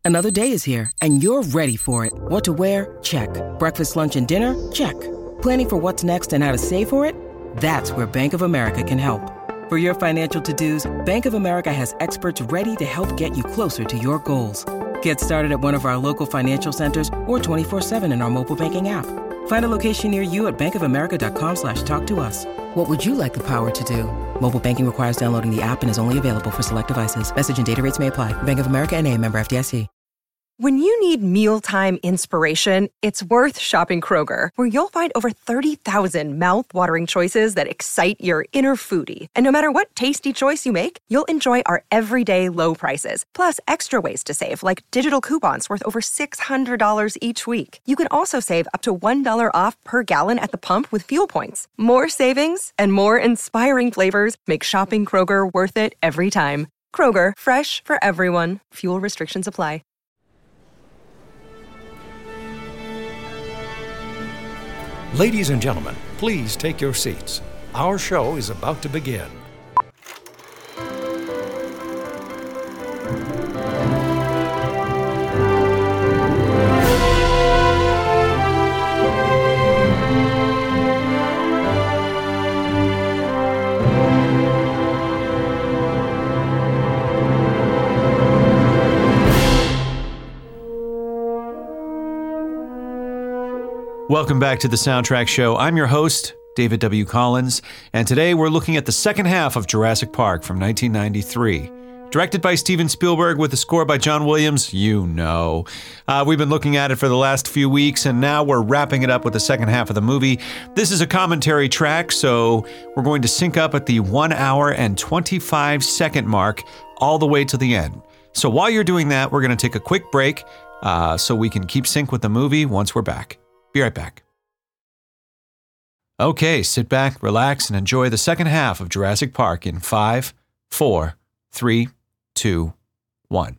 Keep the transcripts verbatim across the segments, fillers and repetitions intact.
Another day is here, and you're ready for it. What to wear? Check. Breakfast, lunch, and dinner? Check. Planning for what's next and how to save for it? That's where Bank of America can help. For your financial to-dos, Bank of America has experts ready to help get you closer to your goals. Get started at one of our local financial centers or twenty-four seven in our mobile banking app. Find a location near you at bankofamerica.com slash talk to us. What would you like the power to do? Mobile banking requires downloading the app and is only available for select devices. Message and data rates may apply. Bank of America N A, member F D I C. When you need mealtime inspiration, it's worth shopping Kroger, where you'll find over thirty thousand mouth-watering choices that excite your inner foodie. And no matter what tasty choice you make, you'll enjoy our everyday low prices, plus extra ways to save, like digital coupons worth over six hundred dollars each week. You can also save up to one dollar off per gallon at the pump with fuel points. More savings and more inspiring flavors make shopping Kroger worth it every time. Kroger, fresh for everyone. Fuel restrictions apply. Ladies and gentlemen, please take your seats. Our show is about to begin. Welcome back to the Soundtrack Show. I'm your host, David W. Collins, and today we're looking at the second half of Jurassic Park from nineteen ninety-three. Directed by Steven Spielberg with a score by John Williams, you know. Uh, we've been looking at it for the last few weeks, and now we're wrapping it up with the second half of the movie. This is a commentary track, so we're going to sync up at the one hour and twenty-five second mark all the way to the end. So while you're doing that, we're going to take a quick break uh, so we can keep sync with the movie once we're back. Be right back. Okay, sit back, relax, and enjoy the second half of Jurassic Park in five, four, three, two, one.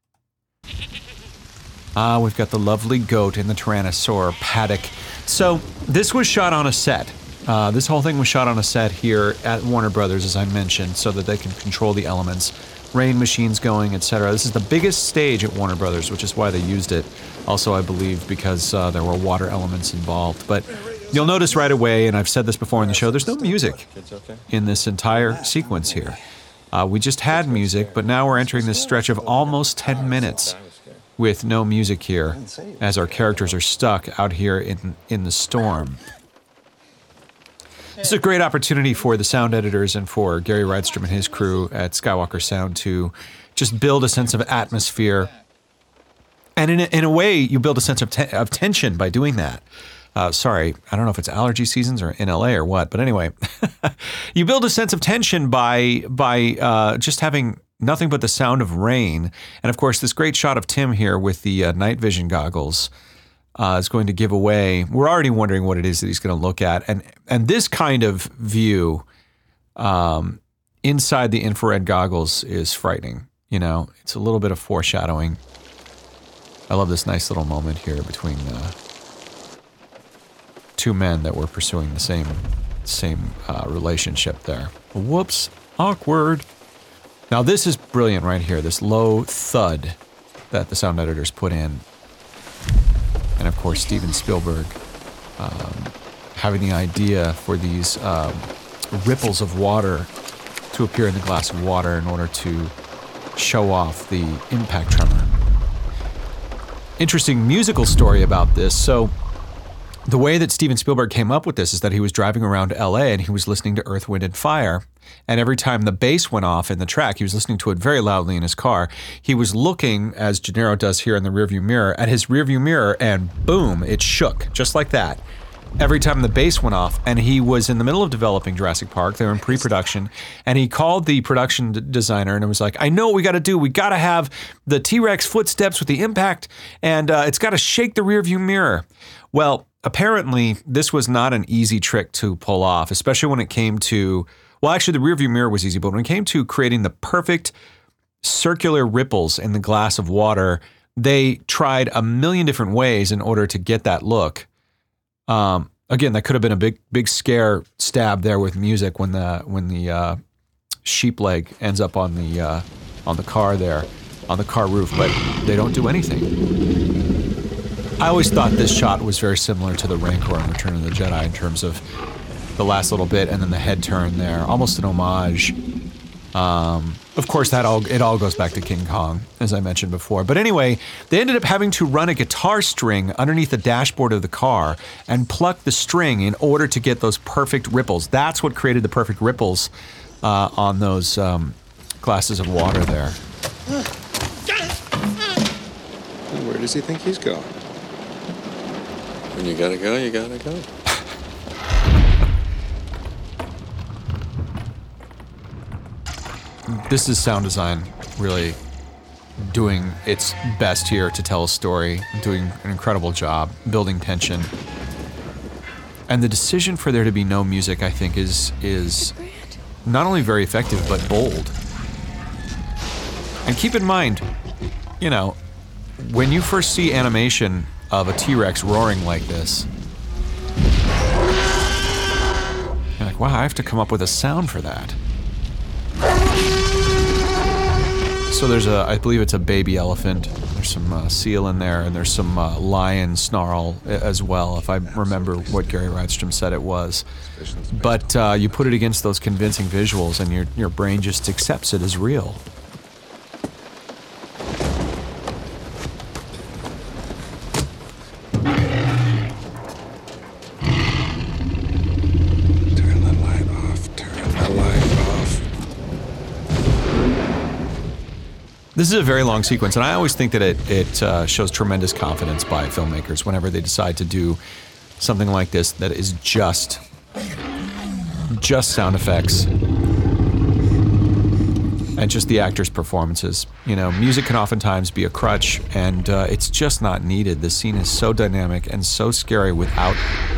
Ah, we've got the lovely goat in the Tyrannosaur paddock. So, this was shot on a set. Uh, this whole thing was shot on a set here at Warner Brothers, as I mentioned, so that they can control the elements. Rain machines going, et cetera. This is the biggest stage at Warner Brothers, which is why they used it. Also, I believe, because uh, there were water elements involved. But you'll notice right away, and I've said this before in the show, there's no music in this entire sequence here. Uh, we just had music, but now we're entering this stretch of almost ten minutes with no music here, as our characters are stuck out here in, in the storm. This is a great opportunity for the sound editors and for Gary Rydstrom and his crew at Skywalker Sound to just build a sense of atmosphere. And in a, in a way, you build a sense of, te- of tension by doing that. Uh, sorry, I don't know if it's allergy seasons or in L A or what, but anyway. You build a sense of tension by, by uh, just having nothing but the sound of rain. And of course, this great shot of Tim here with the uh, night vision goggles Uh, is going to give away. We're already wondering what it is that he's going to look at, and and this kind of view um, inside the infrared goggles is frightening. You know, it's a little bit of foreshadowing. I love this nice little moment here between uh, two men that were pursuing the same same uh, relationship there. Whoops, awkward. Now this is brilliant right here. This low thud that the sound editors put in. And of course, Steven Spielberg um, having the idea for these um, ripples of water to appear in the glass of water in order to show off the impact tremor. Interesting musical story about this. So the way that Steven Spielberg came up with this is that he was driving around L A and he was listening to Earth, Wind and Fire. And every time the bass went off in the track, he was listening to it very loudly in his car. He was looking, as Gennaro does here in the rearview mirror, at his rearview mirror, and boom, it shook, just like that. Every time the bass went off, and he was in the middle of developing Jurassic Park. They were in pre-production, and he called the production d- designer, and it was like, I know what we got to do. We got to have the T-Rex footsteps with the impact, and uh, it's got to shake the rearview mirror. Well, apparently, this was not an easy trick to pull off, especially when it came to... Well, actually, the rearview mirror was easy, but when it came to creating the perfect circular ripples in the glass of water, they tried a million different ways in order to get that look. Um, again, that could have been a big, big scare stab there with music when the when the uh, sheep leg ends up on the uh, on the car there. on the car roof, but they don't do anything. I always thought this shot was very similar to the Rancor in Return of the Jedi in terms of the last little bit and then the head turn there, almost an homage. Um, of course, that all it all goes back to King Kong, as I mentioned before. But anyway, they ended up having to run a guitar string underneath the dashboard of the car and pluck the string in order to get those perfect ripples. That's what created the perfect ripples uh, on those um, glasses of water there. Where does he think he's going? When you gotta go, you gotta go. This is sound design really doing its best here to tell a story, doing an incredible job, building tension. And the decision for there to be no music, I think, is is not only very effective, but bold. And keep in mind, you know, when you first see animation of a T-Rex roaring like this, you're like, wow, I have to come up with a sound for that. So there's a, I believe it's a baby elephant, there's some uh, seal in there, and there's some uh, lion snarl as well, if I remember what Gary Rydstrom said it was. But uh, you put it against those convincing visuals and your, your brain just accepts it as real. This is a very long sequence, and I always think that it, it uh, shows tremendous confidence by filmmakers whenever they decide to do something like this that is just, just sound effects and just the actors' performances. You know, music can oftentimes be a crutch, and uh, it's just not needed. The scene is so dynamic and so scary without...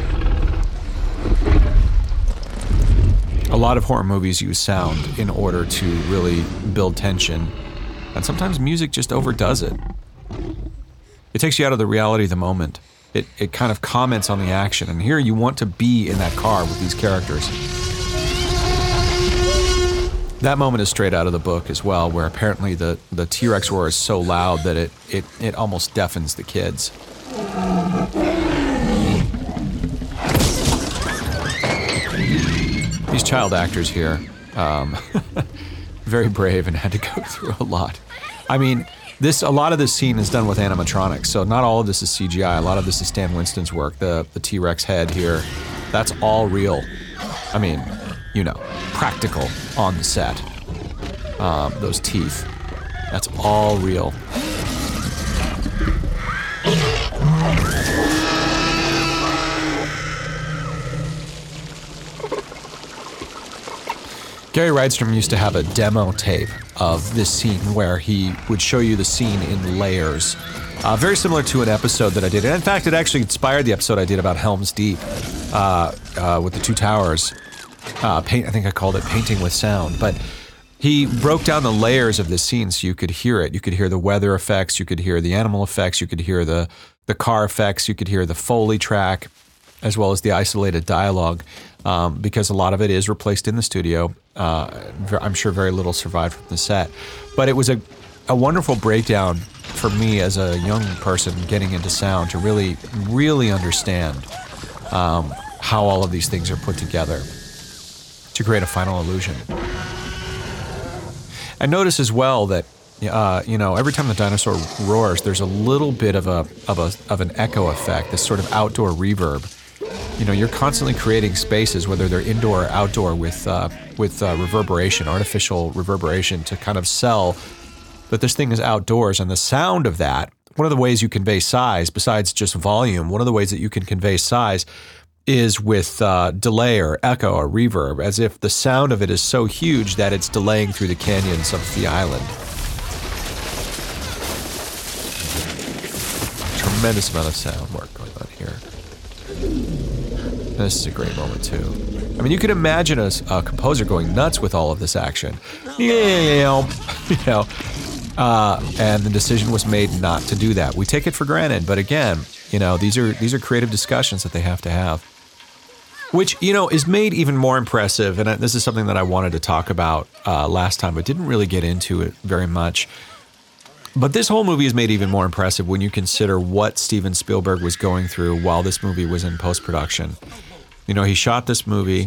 A lot of horror movies use sound in order to really build tension. And sometimes music just overdoes it. It takes you out of the reality of the moment. It, it kind of comments on the action. And here you want to be in that car with these characters. That moment is straight out of the book as well, where apparently the, the T-Rex roar is so loud that it, it, it almost deafens the kids. These child actors here, um, very brave and had to go through a lot. I mean, this a lot of this scene is done with animatronics, so not all of this is C G I. A lot of this is Stan Winston's work. The the T-Rex head here, that's all real. I mean, you know, practical on the set. Um, those teeth, that's all real. Gary Rydstrom used to have a demo tape of this scene where he would show you the scene in layers. Uh, very similar to an episode that I did. And in fact, it actually inspired the episode I did about Helm's Deep uh, uh, with the Two Towers. Uh, paint, I think I called it Painting with Sound. But he broke down the layers of this scene so you could hear it. You could hear the weather effects, you could hear the animal effects, you could hear the, the car effects, you could hear the Foley track, as well as the isolated dialogue, um, because a lot of it is replaced in the studio. Uh, I'm sure very little survived from the set. But it was a, a wonderful breakdown for me as a young person getting into sound to really, really understand um, how all of these things are put together to create a final illusion. I notice as well that Uh, you know, every time the dinosaur roars, there's a little bit of a of a of an echo effect, this sort of outdoor reverb. You know, you're constantly creating spaces, whether they're indoor or outdoor, with uh, with uh, reverberation, artificial reverberation, to kind of sell that this thing is outdoors. And the sound of that, one of the ways you convey size, besides just volume, one of the ways that you can convey size is with uh, delay or echo or reverb, as if the sound of it is so huge that it's delaying through the canyons of the island. Tremendous amount of sound work going on here. This is a great moment too. I mean, you can imagine a, a composer going nuts with all of this action. Yeah, you know, uh, and the decision was made not to do that. We take it for granted, but again, you know, these are these are creative discussions that they have to have, which, you know, is made even more impressive. And this is something that I wanted to talk about uh, last time, but didn't really get into it very much. But this whole movie is made even more impressive when you consider what Steven Spielberg was going through while this movie was in post-production. You know, he shot this movie,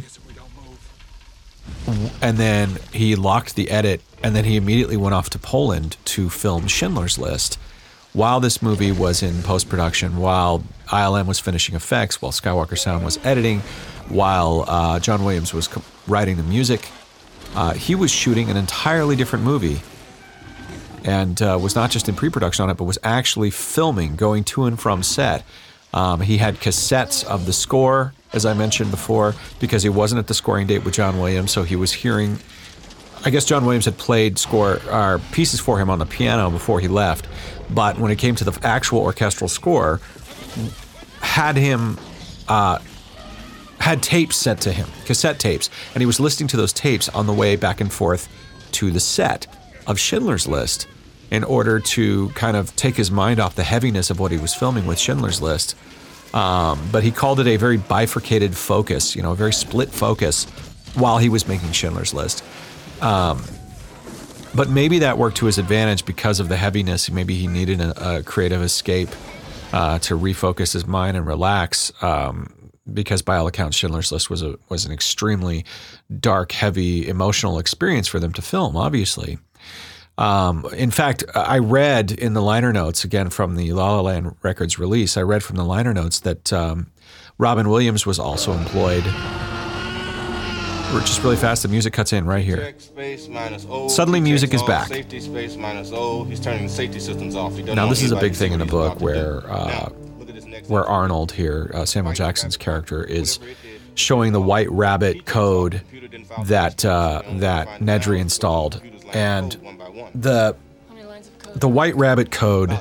and then he locked the edit, and then he immediately went off to Poland to film Schindler's List. While this movie was in post-production, while I L M was finishing effects, while Skywalker Sound was editing, while uh, John Williams was co- writing the music, uh, he was shooting an entirely different movie. And uh, was not just in pre-production on it, but was actually filming, going to and from set. Um, he had cassettes of the score, as I mentioned before, because he wasn't at the scoring date with John Williams, so he was hearing... I guess John Williams had played score or pieces for him on the piano before he left, but when it came to the actual orchestral score, had him... Uh, had tapes sent to him, cassette tapes, and he was listening to those tapes on the way back and forth to the set of Schindler's List in order to kind of take his mind off the heaviness of what he was filming with Schindler's List. Um, but he called it a very bifurcated focus, you know, a very split focus while he was making Schindler's List. Um, but maybe that worked to his advantage because of the heaviness. Maybe he needed a, a creative escape uh, to refocus his mind and relax. Um, because by all accounts, Schindler's List was a was an extremely dark, heavy, emotional experience for them to film, obviously. Um, in fact, I read in the liner notes, again from the La La Land Records release, I read from the liner notes that um, Robin Williams was also employed. We're just really fast, the music cuts in right here. Suddenly music is back. Safety space minus O. He's turning the safety systems off. Now this is a big thing in the book where uh, where Arnold here, uh, Samuel Jackson's character, is showing the White Rabbit code that uh, that Nedry installed. And the the White Rabbit code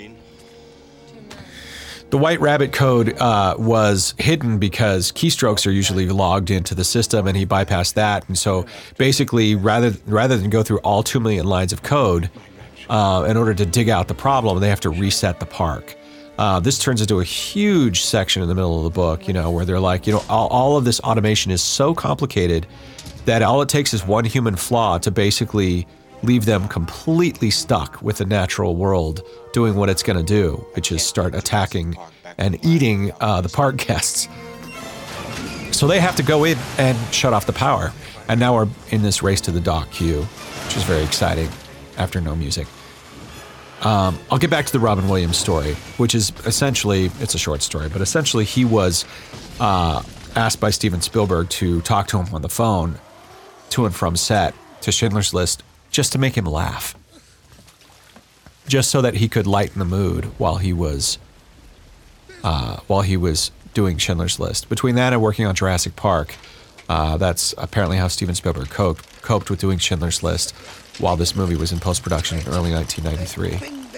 the White Rabbit code uh, was hidden because keystrokes are usually logged into the system, and he bypassed that. And so basically, rather rather than go through all two million lines of code uh, in order to dig out the problem, they have to reset the park. Uh, this turns into a huge section in the middle of the book, you know, where they're like, you know, all, all of this automation is so complicated that all it takes is one human flaw to basically leave them completely stuck with the natural world doing what it's going to do, which is start attacking and eating uh, the park guests. So they have to go in and shut off the power. And now we're in this race to the dock queue, which is very exciting after no music. Um, I'll get back to the Robin Williams story, which is essentially, it's a short story, but essentially he was uh, asked by Steven Spielberg to talk to him on the phone to and from set to Schindler's List just to make him laugh. Just so that he could lighten the mood while he was uh, while he was doing Schindler's List. Between that and working on Jurassic Park, uh, that's apparently how Steven Spielberg coped, coped with doing Schindler's List while this movie was in post-production in early nineteen ninety-three. I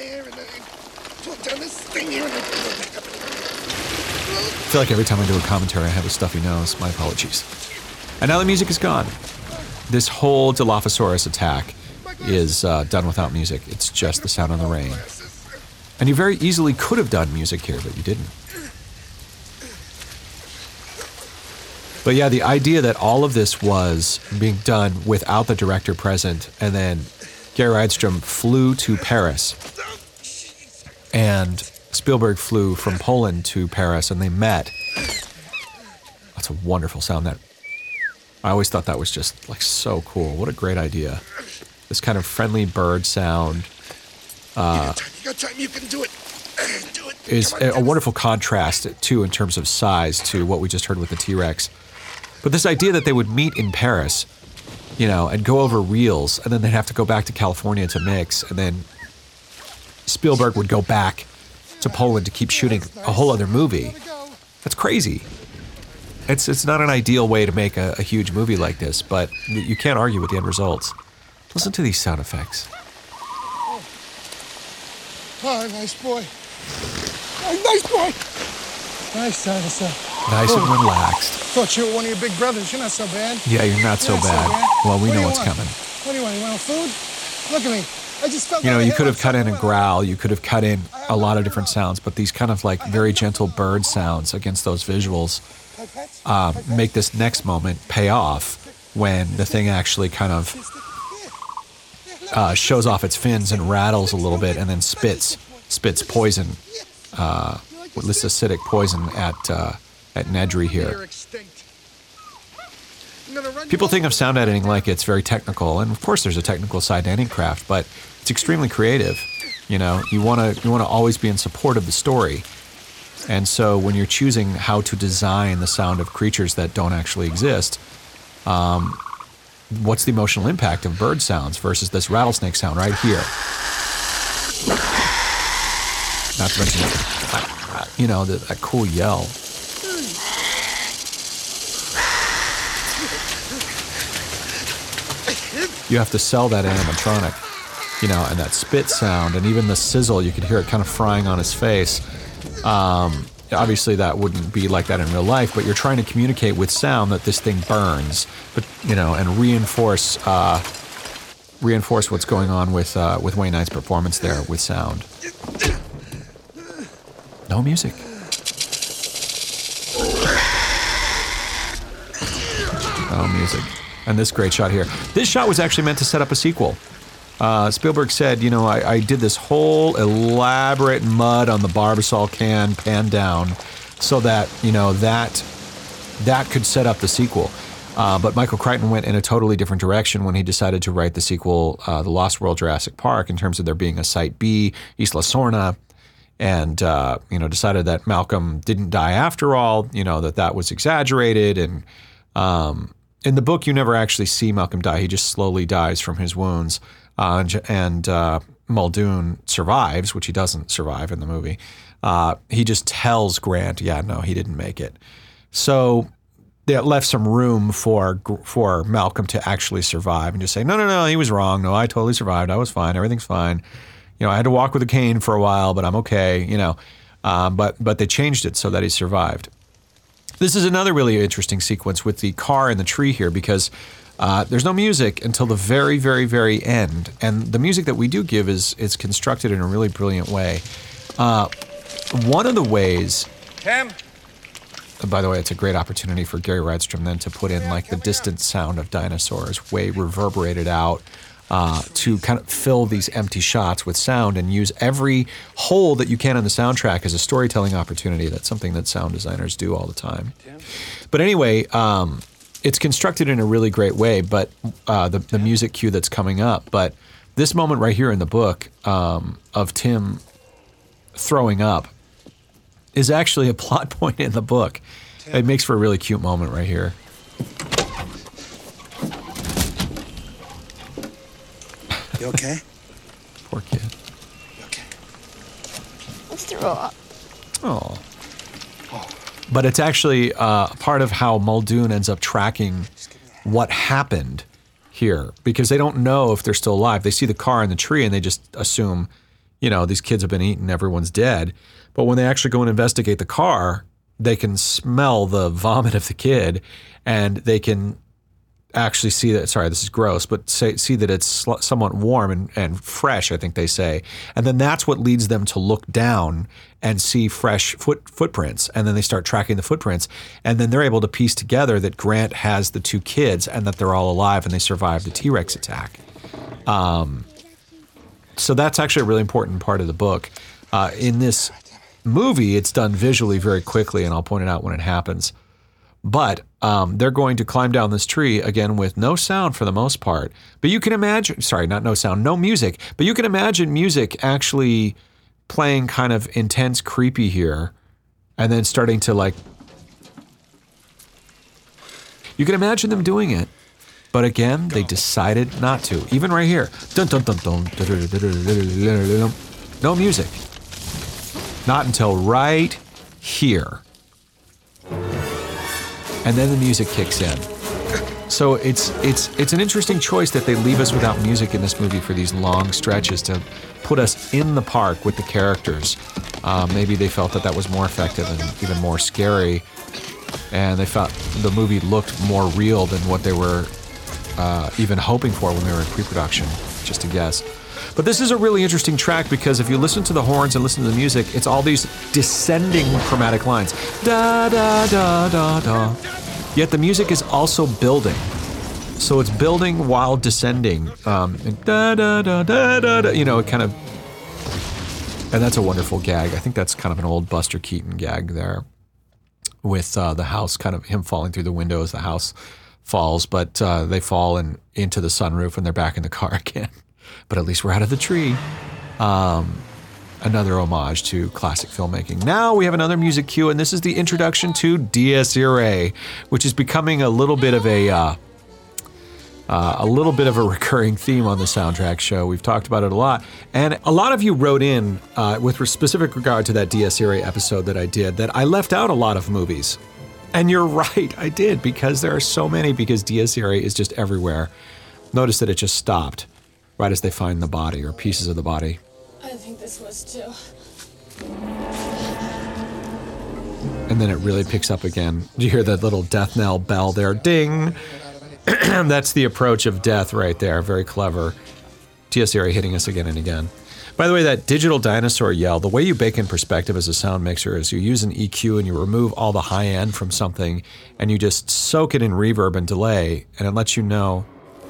feel like every time I do a commentary, I have a stuffy nose. My apologies. And now the music is gone. This whole Dilophosaurus attack is uh, done without music. It's just the sound of the rain. And you very easily could have done music here, but you didn't. But yeah, the idea that all of this was being done without the director present, and then Gary Rydstrom flew to Paris, and Spielberg flew from Poland to Paris, and they met. That's a wonderful sound. That I always thought that was just like so cool. What a great idea. This kind of friendly bird sound uh, You got time, you can do it. Do it. is a, a wonderful contrast, too, in terms of size to what we just heard with the T-Rex. But this idea that they would meet in Paris, you know, and go over reels, and then they'd have to go back to California to mix, and then Spielberg would go back to Poland to keep shooting a whole other movie. That's crazy. It's it's not an ideal way to make a, a huge movie like this, but you can't argue with the end results. Listen to these sound effects. Oh, nice boy. Oh, nice boy. Nice dinosaur. Nice oh. and relaxed. Thought you were one of your big brothers. You're not so bad. Yeah, you're not so You're bad. Not so bad. Well, we what know do what's want? coming. What do you want? You want food? Look at me. I just felt You know, like you I could hit have cut in a myself. growl. You could have cut in a lot of different sounds, but these kind of like very gentle bird sounds against those visuals uh, make this next moment pay off when the thing actually kind of uh, shows off its fins and rattles a little bit, and then spits spits poison, uh, this acidic poison at uh, at Nedry here. People think of sound editing like it's very technical, and of course there's a technical side to any craft, but it's extremely creative. You know, you want to you want to always be in support of the story, and so when you're choosing how to design the sound of creatures that don't actually exist, um, what's the emotional impact of bird sounds versus this rattlesnake sound right here? Not to mention, you know, that, that cool yell. You have to sell that animatronic, you know, and that spit sound, and even the sizzle, you could hear it kind of frying on his face. Um, obviously, that wouldn't be like that in real life, but you're trying to communicate with sound that this thing burns, but you know, and reinforce uh, reinforce what's going on with uh, with Wayne Knight's performance there with sound. No music. No music. And this great shot here. This shot was actually meant to set up a sequel. Uh, Spielberg said, you know, I, I did this whole elaborate mud on the Barbasol can pan down so that, you know, that that could set up the sequel. Uh, but Michael Crichton went in a totally different direction when he decided to write the sequel, uh, The Lost World Jurassic Park, in terms of there being a Site B, Isla Sorna, and, uh, you know, decided that Malcolm didn't die after all, you know, that that was exaggerated. And um, in the book, you never actually see Malcolm die. He just slowly dies from his wounds. Uh, and and uh, Muldoon survives, which he doesn't survive in the movie. Uh, he just tells Grant, yeah, no, he didn't make it. So that left some room for for Malcolm to actually survive and just say, no, no, no, he was wrong. No, I totally survived. I was fine. Everything's fine. You know, I had to walk with a cane for a while, but I'm okay, you know. Um, but but they changed it so that he survived. This is another really interesting sequence with the car and the tree here, because uh, there's no music until the very, very, very end. And the music that we do give is, is constructed in a really brilliant way. Uh, one of the ways... Tim? By the way, it's a great opportunity for Gary Rydstrom then to put in like the distant sound of dinosaurs, way reverberated out, uh, to kind of fill these empty shots with sound and use every hole that you can in the soundtrack as a storytelling opportunity. That's something that sound designers do all the time. But anyway, um, it's constructed in a really great way, but uh, the, the music cue that's coming up. But this moment right here in the book um, of Tim throwing up is actually a plot point in the book. Tim. It makes for a really cute moment right here. You okay? Poor kid. You okay? Let's throw up. Oh. But it's actually uh, part of how Muldoon ends up tracking what happened here, because they don't know if they're still alive. They see the car and the tree and they just assume, you know, these kids have been eaten, everyone's dead. But when they actually go and investigate the car, they can smell the vomit of the kid, and they can actually see that, sorry, this is gross, but say, see that it's sl- somewhat warm and, and fresh, I think they say. And then that's what leads them to look down and see fresh foot footprints. And then they start tracking the footprints. And then they're able to piece together that Grant has the two kids and that they're all alive and they survived the T-Rex attack. Um, so that's actually a really important part of the book. Uh, in this movie, it's done visually very quickly, and I'll point it out when it happens. But um, they're going to climb down this tree, again, with no sound for the most part. But you can imagine, sorry, not no sound, no music, but you can imagine music actually playing kind of intense, creepy here, and then starting to like, you can imagine them doing it. But again, they decided not to. Even right here, dun dun dun dun, no music. Not until right here. And then the music kicks in. So it's it's it's an interesting choice that they leave us without music in this movie for these long stretches to put us in the park with the characters. Uh, maybe they felt that that was more effective and even more scary, and they felt the movie looked more real than what they were uh, even hoping for when they were in pre-production, just a guess. But this is a really interesting track because if you listen to the horns and listen to the music, it's all these descending chromatic lines. Da, da, da, da, da. Yet the music is also building. So it's building while descending. Um, and da, da, da, da, da, da, you know, it kind of, and that's a wonderful gag. I think that's kind of an old Buster Keaton gag there with uh, the house, kind of him falling through the window as the house falls, but uh, they fall in, into the sunroof and they're back in the car again. But at least we're out of the tree. Um, another homage to classic filmmaking. Now we have another music cue, and this is the introduction to Dies Irae, which is becoming a little bit of a uh, uh, a little bit of a recurring theme on the Soundtrack Show. We've talked about it a lot, and a lot of you wrote in uh, with specific regard to that Dies Irae episode that I did that I left out a lot of movies. And you're right, I did, because there are so many, because Dies Irae is just everywhere. Notice that it just stopped right as they find the body, or pieces of the body. I think this was too. And then it really picks up again. You hear that little death knell bell there, ding! That's the approach of death right there, very clever. Dies Irae hitting us again and again. By the way, that digital dinosaur yell, the way you bake in perspective as a sound mixer is you use an E Q and you remove all the high end from something and you just soak it in reverb and delay, and it lets you know,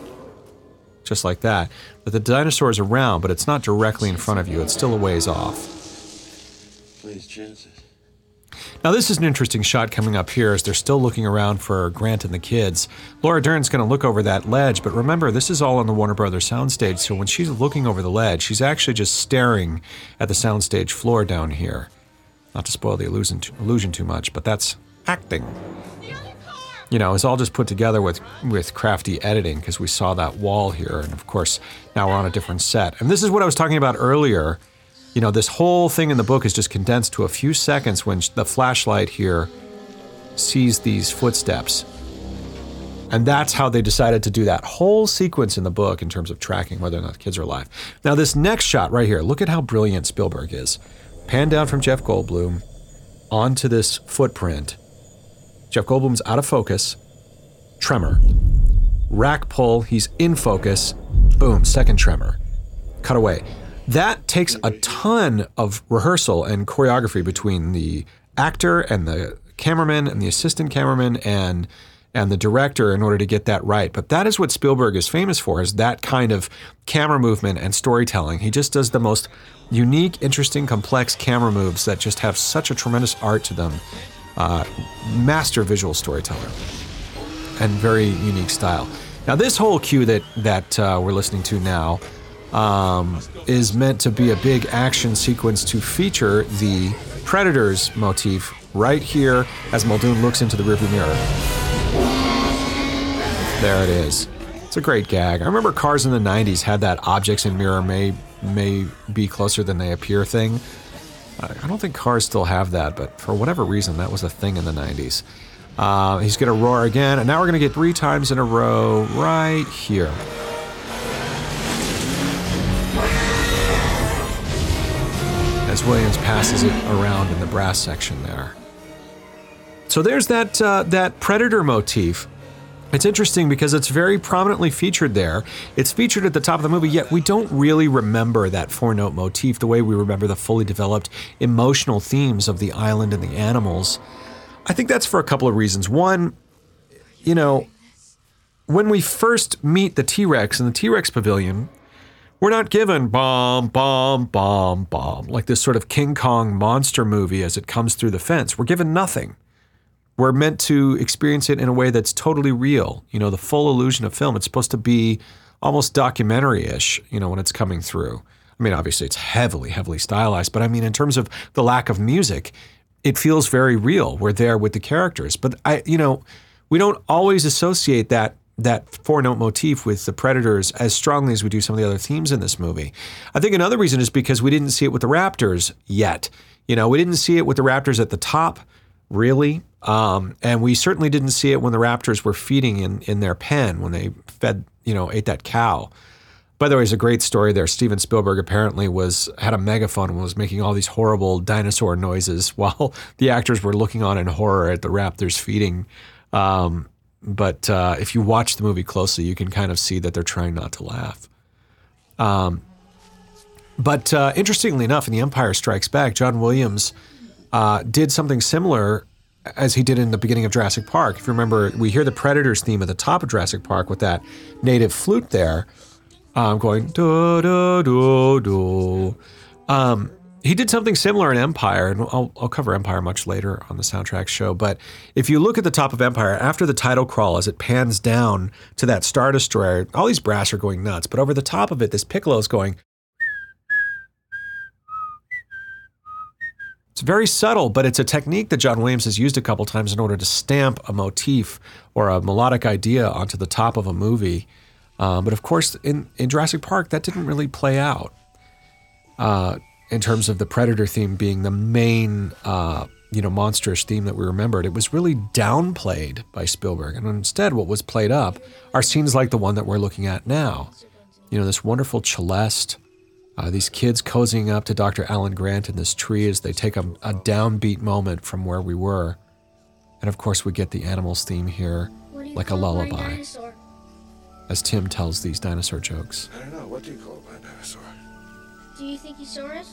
just like that, that the dinosaur is around, but it's not directly in front of you. It's still a ways off. Please, chances. Now, this is an interesting shot coming up here as they're still looking around for Grant and the kids. Laura Dern's going to look over that ledge, but remember, this is all on the Warner Brothers soundstage, so when she's looking over the ledge, she's actually just staring at the soundstage floor down here. Not to spoil the illusion too, illusion too much, but that's acting. You know, it's all just put together with, with crafty editing, because we saw that wall here, and of course, now we're on a different set. And this is what I was talking about earlier. You know, this whole thing in the book is just condensed to a few seconds when the flashlight here sees these footsteps. And that's how they decided to do that whole sequence in the book in terms of tracking whether or not the kids are alive. Now, this next shot right here, look at how brilliant Spielberg is. Pan down from Jeff Goldblum onto this footprint. Jeff Goldblum's out of focus. Tremor. Rack pull, he's in focus. Boom, second tremor. Cut away. That takes a ton of rehearsal and choreography between the actor and the cameraman and the assistant cameraman and and the director in order to get that right. But that is what Spielberg is famous for, is that kind of camera movement and storytelling. He just does the most unique, interesting, complex camera moves that just have such a tremendous art to them. Uh, master visual storyteller and very unique style. Now, this whole cue that, that uh, we're listening to now Um, is meant to be a big action sequence to feature the Predators motif right here as Muldoon looks into the rearview mirror. There it is. It's a great gag. I remember cars in the nineties had that objects in mirror may may be closer than they appear thing. I don't think cars still have that, but for whatever reason, that was a thing in the nineties. Uh, he's going to roar again, and now we're going to get three times in a row right here. As Williams passes it around in the brass section there. So there's that uh, that Predator motif. It's interesting because it's very prominently featured there. It's featured at the top of the movie, yet we don't really remember that four-note motif the way we remember the fully developed emotional themes of the island and the animals. I think that's for a couple of reasons. One, you know, when we first meet the T-Rex in the T-Rex pavilion, we're not given bomb, bomb, bomb, bomb, like this sort of King Kong monster movie as it comes through the fence. We're given nothing. We're meant to experience it in a way that's totally real. You know, the full illusion of film. It's supposed to be almost documentary-ish, you know, when it's coming through. I mean, obviously it's heavily, heavily stylized, but I mean, in terms of the lack of music, it feels very real. We're there with the characters. But I, you know, we don't always associate that that four-note motif with the Predators as strongly as we do some of the other themes in this movie. I think another reason is because we didn't see it with the Raptors yet. You know, we didn't see it with the Raptors at the top, really. Um, and we certainly didn't see it when the Raptors were feeding in, in their pen, when they fed, you know, ate that cow. By the way, there's a great story there. Steven Spielberg apparently was had a megaphone and was making all these horrible dinosaur noises while the actors were looking on in horror at the Raptors feeding. Um, But uh, if you watch the movie closely, you can kind of see that they're trying not to laugh. Um, but uh, interestingly enough, in The Empire Strikes Back, John Williams uh, did something similar as he did in the beginning of Jurassic Park. If you remember, we hear the Predators theme at the top of Jurassic Park with that native flute there, um, going do do do do. Um, he did something similar in Empire, and I'll, I'll cover Empire much later on the soundtrack show. But if you look at the top of Empire, after the title crawl, as it pans down to that Star Destroyer, all these brass are going nuts. But over the top of it, this piccolo is going. It's very subtle, but it's a technique that John Williams has used a couple times in order to stamp a motif or a melodic idea onto the top of a movie. Uh, but of course, in, in Jurassic Park, that didn't really play out uh, in terms of the Predator theme being the main, uh, you know, monstrous theme that we remembered. It was really downplayed by Spielberg. And instead, what was played up are scenes like the one that we're looking at now. You know, this wonderful celeste. Uh, these kids cozying up to Doctor Alan Grant in this tree as they take a, a downbeat moment from where we were. And of course, we get the animals theme here, like a lullaby, as Tim tells these dinosaur jokes. I don't know. What do you call a blind dinosaur? Do you think he saw us?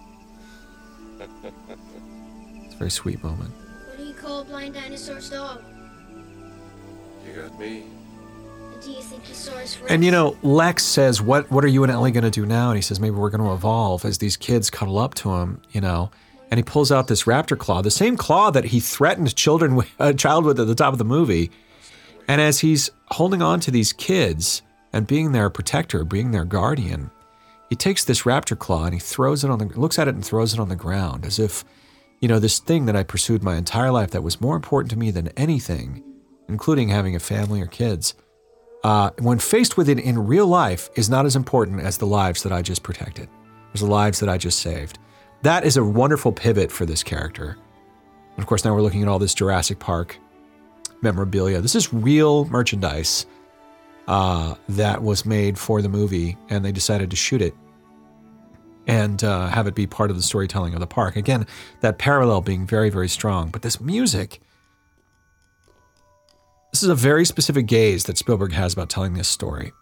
It's a very sweet moment. What do you call a blind dinosaur's dog? You got me. Do you think he saw us? And you know, Lex says, what what are you and Ellie going to do now? And he says, maybe we're going to evolve, as these kids cuddle up to him, you know. And he pulls out this raptor claw, the same claw that he threatened children with, a child with at the top of the movie. And as he's holding on to these kids and being their protector, being their guardian, he takes this raptor claw and he throws it on the, looks at it and throws it on the ground, as if, you know, this thing that I pursued my entire life that was more important to me than anything, including having a family or kids, Uh, when faced with it in real life, is not as important as the lives that I just protected, as the lives that I just saved. That is a wonderful pivot for this character. And of course, now we're looking at all this Jurassic Park memorabilia. This is real merchandise uh, that was made for the movie, and they decided to shoot it and uh, have it be part of the storytelling of the park. Again, that parallel being very, very strong. But this music... This is a very specific gaze that Spielberg has about telling this story.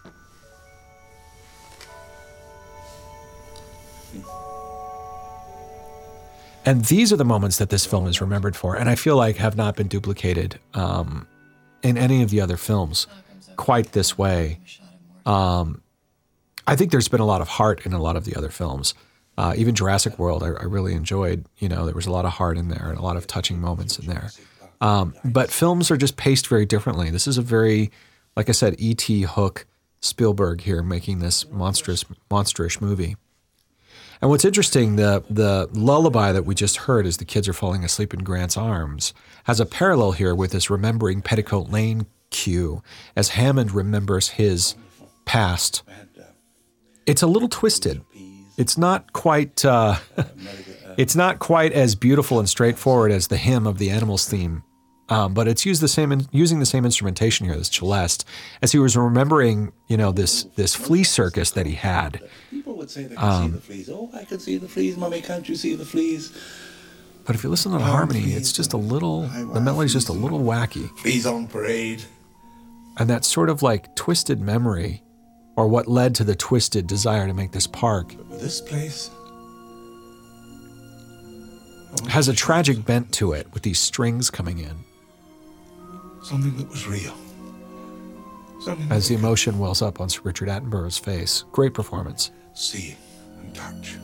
And these are the moments that this film is remembered for, and I feel like have not been duplicated um, in any of the other films quite this way. Um, I think there's been a lot of heart in a lot of the other films. Uh, even Jurassic World, I, I really enjoyed. You know, there was a lot of heart in there and a lot of touching moments in there. Um, but films are just paced very differently. This is a very, like I said, E T Hook Spielberg here making this monstrous, monsterish movie. And what's interesting, the the lullaby that we just heard as the kids are falling asleep in Grant's arms has a parallel here with this remembering Petticoat Lane cue as Hammond remembers his past. It's a little twisted. It's not quite uh, it's not quite as beautiful and straightforward as the hymn of the Animals theme. Um, but it's used the same in, using the same instrumentation here, this celeste, as he was remembering, you know, this this flea circus that he had. People would say they can Um, see the fleas. Oh, I can see the fleas, Mummy. Can't you see the fleas? But if you listen to the harmony, it's just a little, the melody's just a little wacky. Fleas on parade. And that sort of like twisted memory, or what led to the twisted desire to make this park, This place. has a tragic bent to it with these strings coming in. Something that was real. Something As the emotion wells up on Sir Richard Attenborough's face. Great performance. see and touch.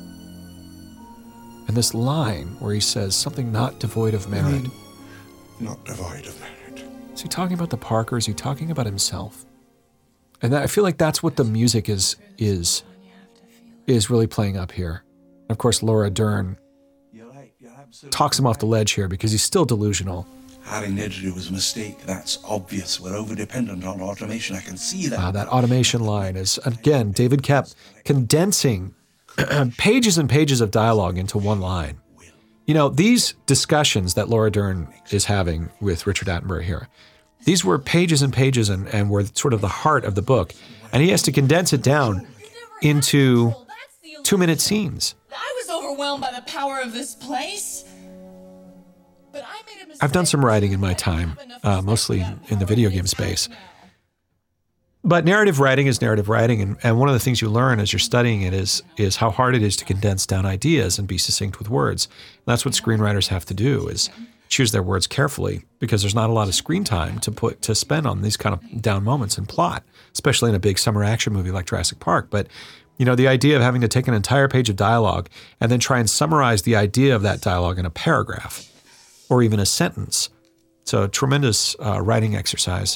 And this line where he says something not devoid of merit. Not devoid of merit. Is he talking about the Parker? Is he talking about himself? And that, I feel like that's what the music is is is really playing up here. And of course, Laura Dern talks him off the ledge here because he's still delusional. Having Nedry was a mistake. That's obvious. We're over-dependent on automation. I can see that. Uh, that automation line is, again, David kept condensing pages and pages of dialogue into one line. You know, these discussions that Laura Dern is having with Richard Attenborough here, these were pages and pages and, and were sort of the heart of the book. And he has to condense it down into two-minute scenes. I was overwhelmed by the power of this place. But I made a mistake. I've done some writing in my time, uh, mostly in the video game space. But narrative writing is narrative writing, and, and one of the things you learn as you're studying it is is how hard it is to condense down ideas and be succinct with words. And that's what screenwriters have to do, is choose their words carefully because there's not a lot of screen time to put to spend on these kind of down moments in plot, especially in a big summer action movie like Jurassic Park. But, you know, the idea of having to take an entire page of dialogue and then try and summarize the idea of that dialogue in a paragraph or even a sentence. It's a tremendous uh, writing exercise.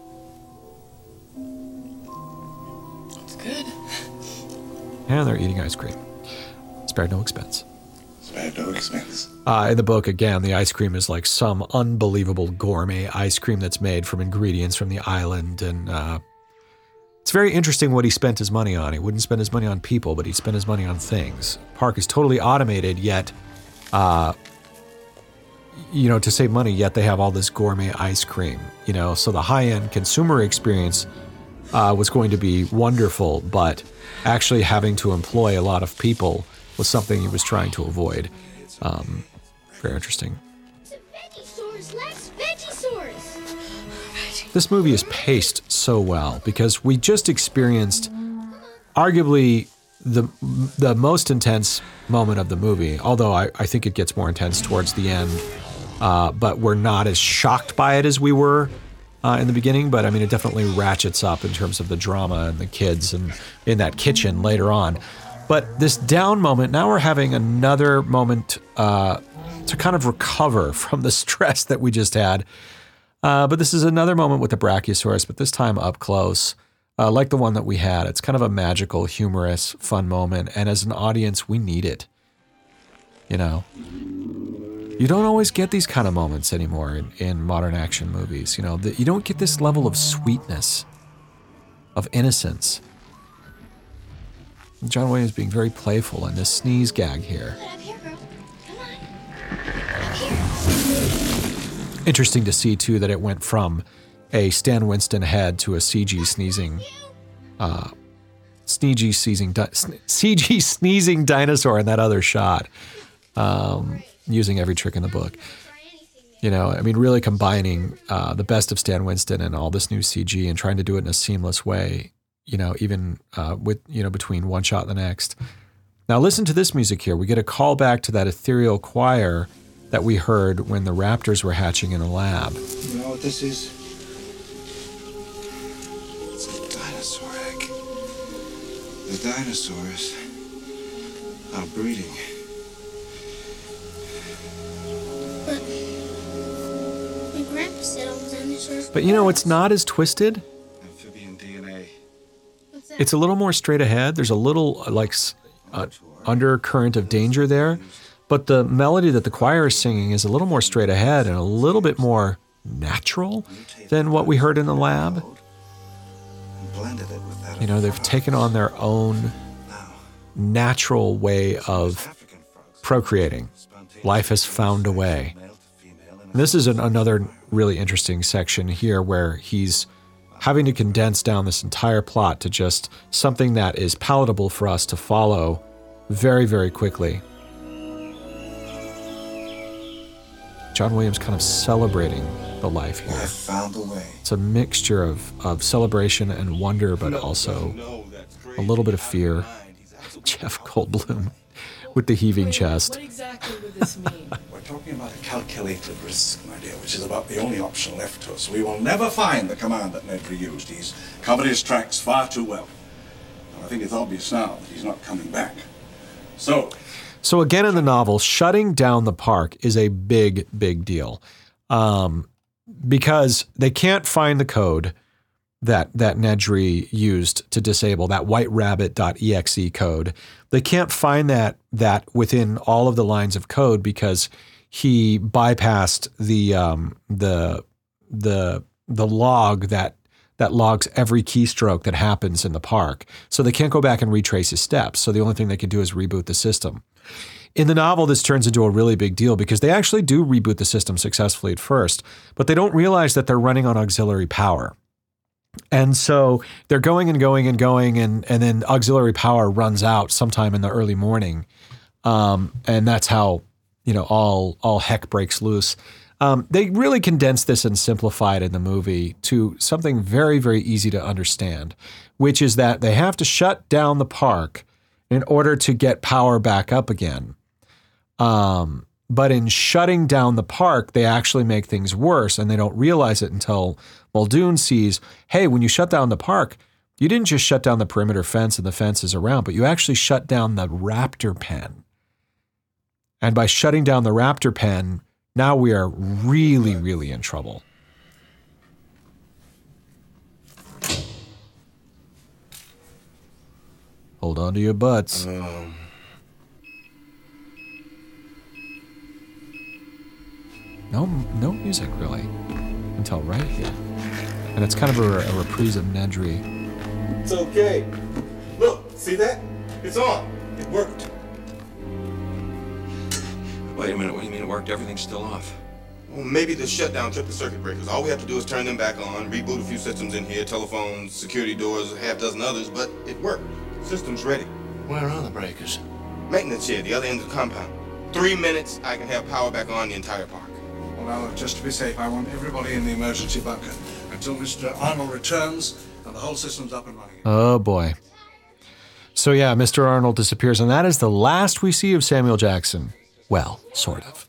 It's good. And they're eating ice cream. Spared no expense. Spared no expense. Uh, in the book, again, the ice cream is like some unbelievable gourmet ice cream that's made from ingredients from the island. And uh, it's very interesting what he spent his money on. He wouldn't spend his money on people, but he spent his money on things. Park is totally automated, yet, uh, you know, to save money, yet they have all this gourmet ice cream. You know, so the high-end consumer experience uh, was going to be wonderful, but actually having to employ a lot of people was something he was trying to avoid. Um, very interesting. It's a Vegisaurus, Lex, Vegisaurus. This movie is paced so well because we just experienced arguably the the most intense moment of the movie, although I, I think it gets more intense towards the end, uh, but we're not as shocked by it as we were uh, in the beginning. But I mean, it definitely ratchets up in terms of the drama and the kids and in that kitchen later on. But this down moment, now we're having another moment uh, to kind of recover from the stress that we just had. Uh, but this is another moment with the Brachiosaurus, but this time up close, uh, like the one that we had. It's kind of a magical, humorous, fun moment. And as an audience, we need it. You know, you don't always get these kind of moments anymore in, in modern action movies. You know, the, you don't get this level of sweetness, of innocence. John Williams being very playful in this sneeze gag here. Interesting to see, too, that it went from a Stan Winston head to a C G sneezing, uh, C G sneezing, di- C G sneezing dinosaur in that other shot, um, using every trick in the book. You know, I mean, really combining uh, the best of Stan Winston and all this new C G and trying to do it in a seamless way. You know, even uh, with, you know, between one shot and the next. Now listen to this music here. We get a call back to that ethereal choir that we heard when the raptors were hatching in a lab. You know what this is? It's a dinosaur egg. The dinosaurs are breeding. But my grandpa said all dinosaurs. But you know, it's not as twisted. Amphibian D N A. It's a little more straight ahead. There's a little like uh, undercurrent of danger there, but the melody that the choir is singing is a little more straight ahead and a little bit more natural than what we heard in the lab. You know, they've taken on their own natural way of procreating. Life has found a way. And this is an, another really interesting section here where he's having to condense down this entire plot to just something that is palatable for us to follow very, very quickly. John Williams kind of celebrating the life here. I found a way. It's a mixture of, of celebration and wonder, but also a little bit of fear. Jeff Goldblum with the heaving Wait, chest. What exactly would this mean? We're talking about a calculated risk, my dear, which is about the only option left to us. We will never find the command that Nedry used. He's covered his tracks far too well. And I think it's obvious now that he's not coming back. So... So again, in the novel, shutting down the park is a big, big deal. Um, because they can't find the code that that Nedry used to disable that white rabbit dot E X E code. They can't find that that within all of the lines of code because he bypassed the um, the the the log that that logs every keystroke that happens in the park. So they can't go back and retrace his steps. So the only thing they can do is reboot the system. In the novel, this turns into a really big deal because they actually do reboot the system successfully at first, but they don't realize that they're running on auxiliary power. And so they're going and going and going, and, and then auxiliary power runs out sometime in the early morning. Um, and that's how, you know, all, all heck breaks loose. Um, they really condensed this and simplified in the movie to something very, very easy to understand, which is that they have to shut down the park in order to get power back up again. Um, But in shutting down the park, they actually make things worse, and they don't realize it until Muldoon sees, hey, when you shut down the park, you didn't just shut down the perimeter fence and the fences around, but you actually shut down the raptor pen. And by shutting down the raptor pen, now we are really, really in trouble. Hold on to your butts. Um. No, no music really until right here, and it's kind of a, a reprise of Nedry. It's okay. Look, see that? It's on. It worked. Wait a minute, what do you mean it worked? Everything's still off. Well, maybe the shutdown tripped the circuit breakers. All we have to do is turn them back on, reboot a few systems in here, telephones, security doors, a half dozen others, but it worked. System's ready. Where are the breakers? Maintenance shed, the other end of the compound. Three minutes, I can have power back on the entire park. Well, now, just to be safe, I want everybody in the emergency bunker until Mister Arnold returns and the whole system's up and running. Oh, boy. So, yeah, Mister Arnold disappears, and that is the last we see of Samuel Jackson. Well, sort of.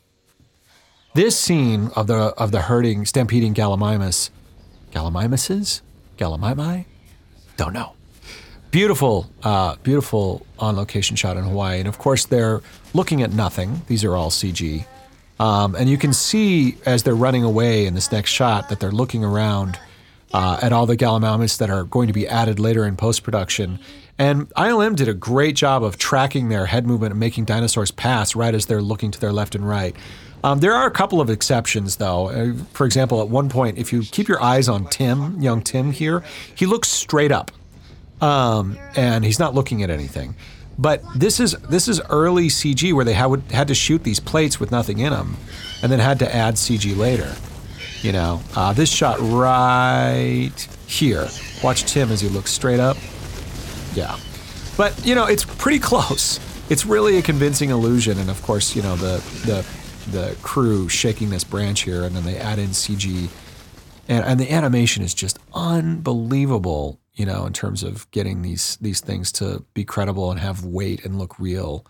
This scene of the of the herding, stampeding Gallimimus, Gallimimuses? Gallimimi? Don't know. Beautiful, uh, beautiful on-location shot in Hawaii. And, of course, they're looking at nothing. These are all C G. Um, and you can see as they're running away in this next shot that they're looking around uh, at all the Gallimimus that are going to be added later in post-production. And I L M did a great job of tracking their head movement and making dinosaurs pass right as they're looking to their left and right. Um, there are a couple of exceptions, though. Uh, for example, at one point, if you keep your eyes on Tim, young Tim here, he looks straight up. Um, and he's not looking at anything. But this is this is early C G where they had, had to shoot these plates with nothing in them and then had to add C G later. You know, uh, this shot right here. Watch Tim as he looks straight up. Yeah. But, you know, it's pretty close. It's really a convincing illusion. And, of course, you know, the the the crew shaking this branch here, and then they add in C G. And, and the animation is just unbelievable, you know, in terms of getting these these things to be credible and have weight and look real.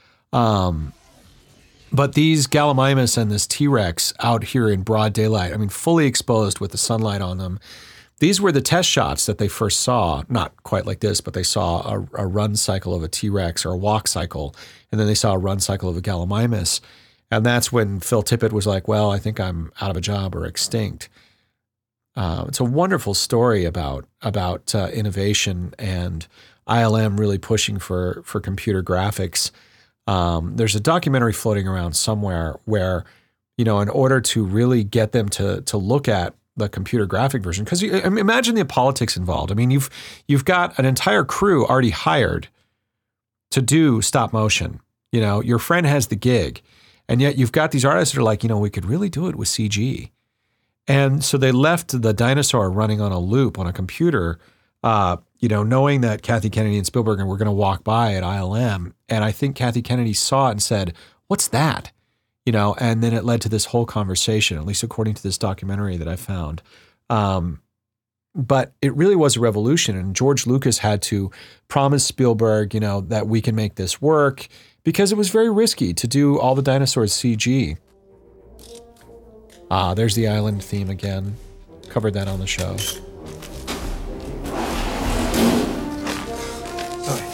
Um, but these Gallimimus and this T-Rex out here in broad daylight, I mean, fully exposed with the sunlight on them, these were the test shots that they first saw, not quite like this, but they saw a, a run cycle of a T-Rex or a walk cycle, and then they saw a run cycle of a Gallimimus. And that's when Phil Tippett was like, well, I think I'm out of a job or extinct. Uh, it's a wonderful story about about uh, innovation and I L M really pushing for for computer graphics. Um, there's a documentary floating around somewhere where, you know, in order to really get them to to look at the computer graphic version, because I mean, imagine the politics involved. I mean, you've you've got an entire crew already hired to do stop motion. You know, your friend has the gig, and yet you've got these artists that are like, you know, we could really do it with C G. And so they left the dinosaur running on a loop on a computer, uh, you know, knowing that Kathy Kennedy and Spielberg were going to walk by at I L M. And I think Kathy Kennedy saw it and said, what's that? You know, and then it led to this whole conversation, at least according to this documentary that I found. Um, but it really was a revolution. And George Lucas had to promise Spielberg, you know, that we can make this work because it was very risky to do all the dinosaurs C G. Ah, there's the island theme again. Covered that on the show. Sorry.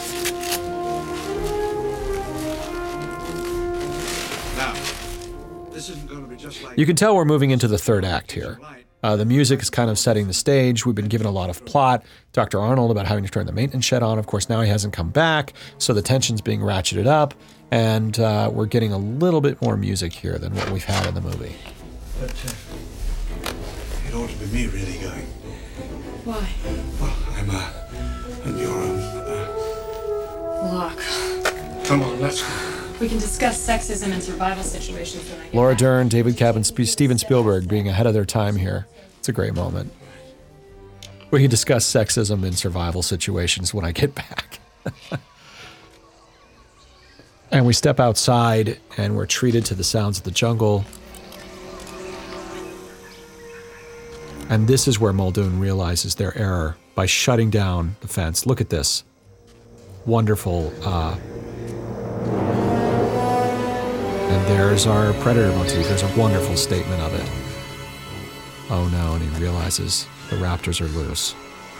Now, this isn't going to be just like... You can tell we're moving into the third act here. Uh, the music is kind of setting the stage. We've been given a lot of plot. Doctor Arnold about having to turn the maintenance shed on. Of course, now he hasn't come back, so the tension's being ratcheted up, and uh, we're getting a little bit more music here than what we've had in the movie. But uh, it ought to be me really going. Why? Well, I'm, uh, and you're, um, uh... Look. Come on, let's go. We can discuss sexism and survival situations when I get Laura back. Dern, David Cobb, and Sp- Steven Spielberg being ahead of their time here. It's a great moment. We can discuss sexism in survival situations when I get back. And we step outside, and we're treated to the sounds of the jungle. And this is where Muldoon realizes their error by shutting down the fence. Look at this. Wonderful. Uh, And there's our Predator motif. There's a wonderful statement of it. Oh no, and he realizes the raptors are loose.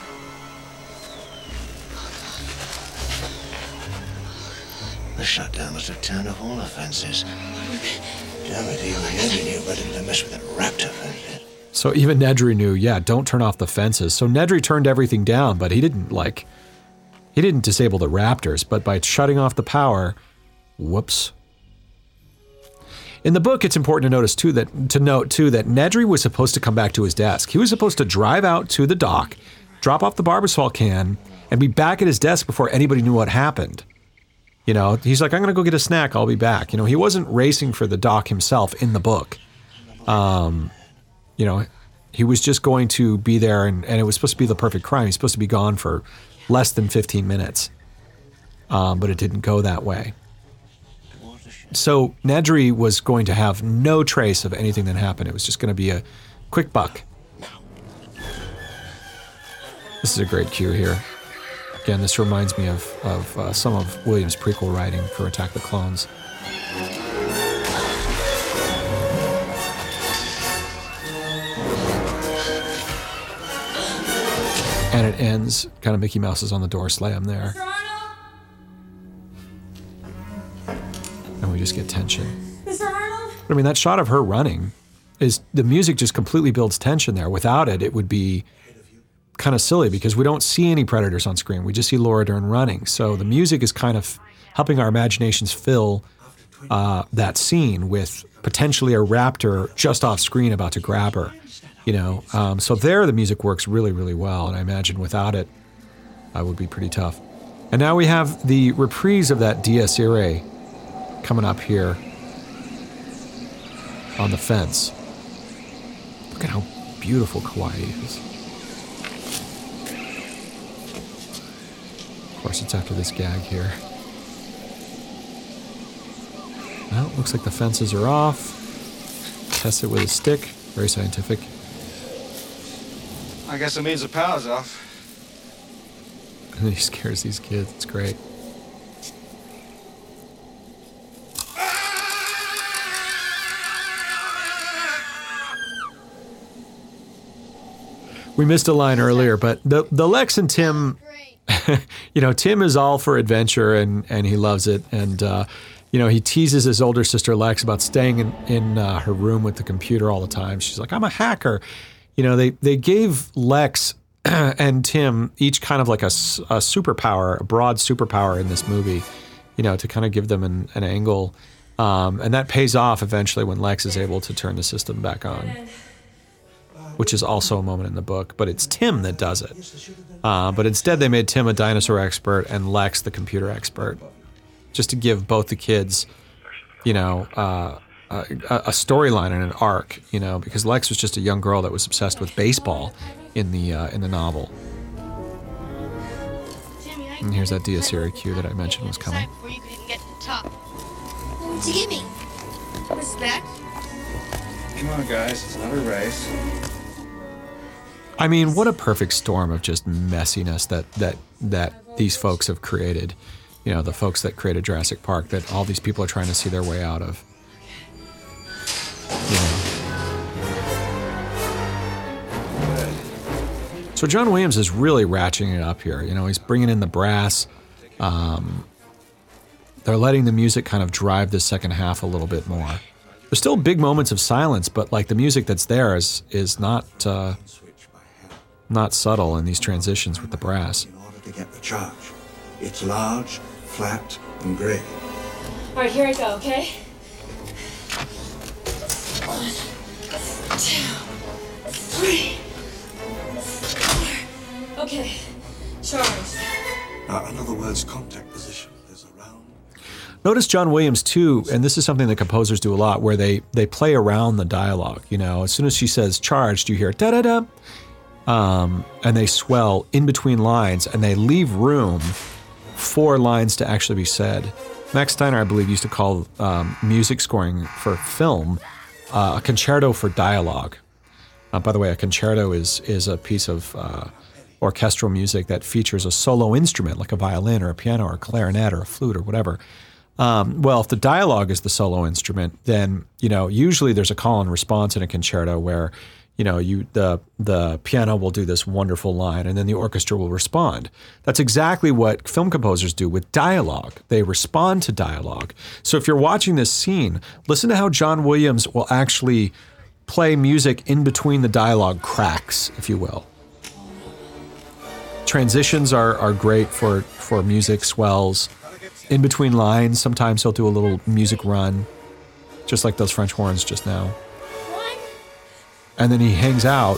The shutdown was a turn of all offenses. Damn it, even Nedry knew better than to mess with that raptor fence. So even Nedry knew, yeah, don't turn off the fences. So Nedry turned everything down, but he didn't like, he didn't disable the raptors, but by shutting off the power, whoops. In the book, it's important to notice too that to note too that Nedry was supposed to come back to his desk. He was supposed to drive out to the dock, drop off the Barbasol can, and be back at his desk before anybody knew what happened. You know, he's like, I'm going to go get a snack. I'll be back. You know, he wasn't racing for the dock himself in the book. Um, you know, he was just going to be there, and, and it was supposed to be the perfect crime. He's supposed to be gone for less than fifteen minutes. Um, but it didn't go that way. So Nedry was going to have no trace of anything that happened. It was just going to be a quick buck. This is a great cue here. Again, this reminds me of, of uh, some of Williams' prequel writing for Attack of the Clones. And it ends, kind of Mickey Mouse is on the door slam there. And we just get tension. Mister Arnold? I mean, that shot of her running, is the music just completely builds tension there. Without it, it would be kind of silly because we don't see any predators on screen. We just see Laura Dern running. So the music is kind of helping our imaginations fill uh, that scene with potentially a raptor just off screen about to grab her. You know, um, so there the music works really, really well. And I imagine without it, I would be pretty tough. And now we have the reprise of that Dies Irae coming up here on the fence. Look at how beautiful Kauai is. Of course, it's after this gag here. Well, it looks like the fences are off. Test it with a stick. Very scientific. I guess it means the power's off. And then he scares these kids. It's great. We missed a line earlier, but the the Lex and Tim, you know, Tim is all for adventure and, and he loves it. And, uh, you know, he teases his older sister Lex about staying in, in uh, her room with the computer all the time. She's like, I'm a hacker. You know, they, they gave Lex and Tim each kind of like a, a superpower, a broad superpower in this movie, you know, to kind of give them an, an angle. Um, and that pays off eventually when Lex is able to turn the system back on, which is also a moment in the book, but it's Tim that does it. Uh, but instead they made Tim a dinosaur expert and Lex the computer expert, just to give both the kids, you know, uh, a, a storyline and an arc, you know, because Lex was just a young girl that was obsessed with baseball in the uh, in the novel. And here's that Dies Irae cue that I mentioned was coming. Before you can get to the top. What'd you give me? Respect. Come on, guys. It's not a race. I mean, what a perfect storm of just messiness that that that these folks have created. You know, the folks that created Jurassic Park, that all these people are trying to see their way out of. You know. So John Williams is really ratcheting it up here. You know, he's bringing in the brass. Um, they're letting the music kind of drive this second half a little bit more. There's still big moments of silence, but like the music that's there is is not uh, not subtle in these transitions with the brass. In order to get the charge, it's large, flat, and gray. All right, here I go, okay? One, two, three, four. Okay, charged. Now, in other words, contact position. There's a round. Notice John Williams too, and this is something that composers do a lot, where they they play around the dialogue. You know, as soon as she says charged, you hear da da da, um, and they swell in between lines, and they leave room for lines to actually be said. Max Steiner, I believe, used to call um, music scoring for film uh, a concerto for dialogue. Uh, by the way, a concerto is is a piece of uh, orchestral music that features a solo instrument like a violin or a piano or a clarinet or a flute or whatever, Um, well, if the dialogue is the solo instrument, then, you know, usually there's a call and response in a concerto where, you know, you the the piano will do this wonderful line and then the orchestra will respond. That's exactly what film composers do with dialogue. They respond to dialogue. So if you're watching this scene, listen to how John Williams will actually play music in between the dialogue cracks, if you will. Transitions are, are great for, for music swells. In between lines, sometimes he'll do a little music run, just like those French horns just now. And then he hangs out.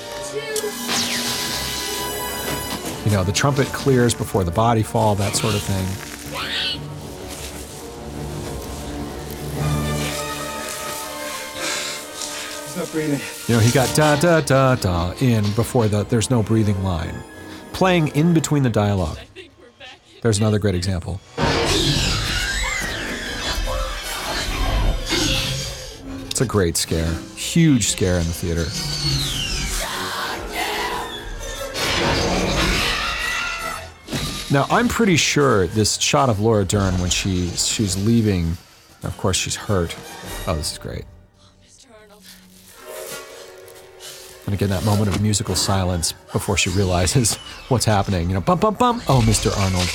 You know, the trumpet clears before the body fall, that sort of thing. He's not breathing. You know, he got da da da da in before the there's no breathing line. Playing in between the dialogue. There's another great example. It's a great scare. Huge scare in the theater. Now, I'm pretty sure this shot of Laura Dern when she, she's leaving, of course she's hurt. Oh, this is great. And again, that moment of musical silence before she realizes what's happening. You know, bum, bum, bum. Oh, Mister Arnold.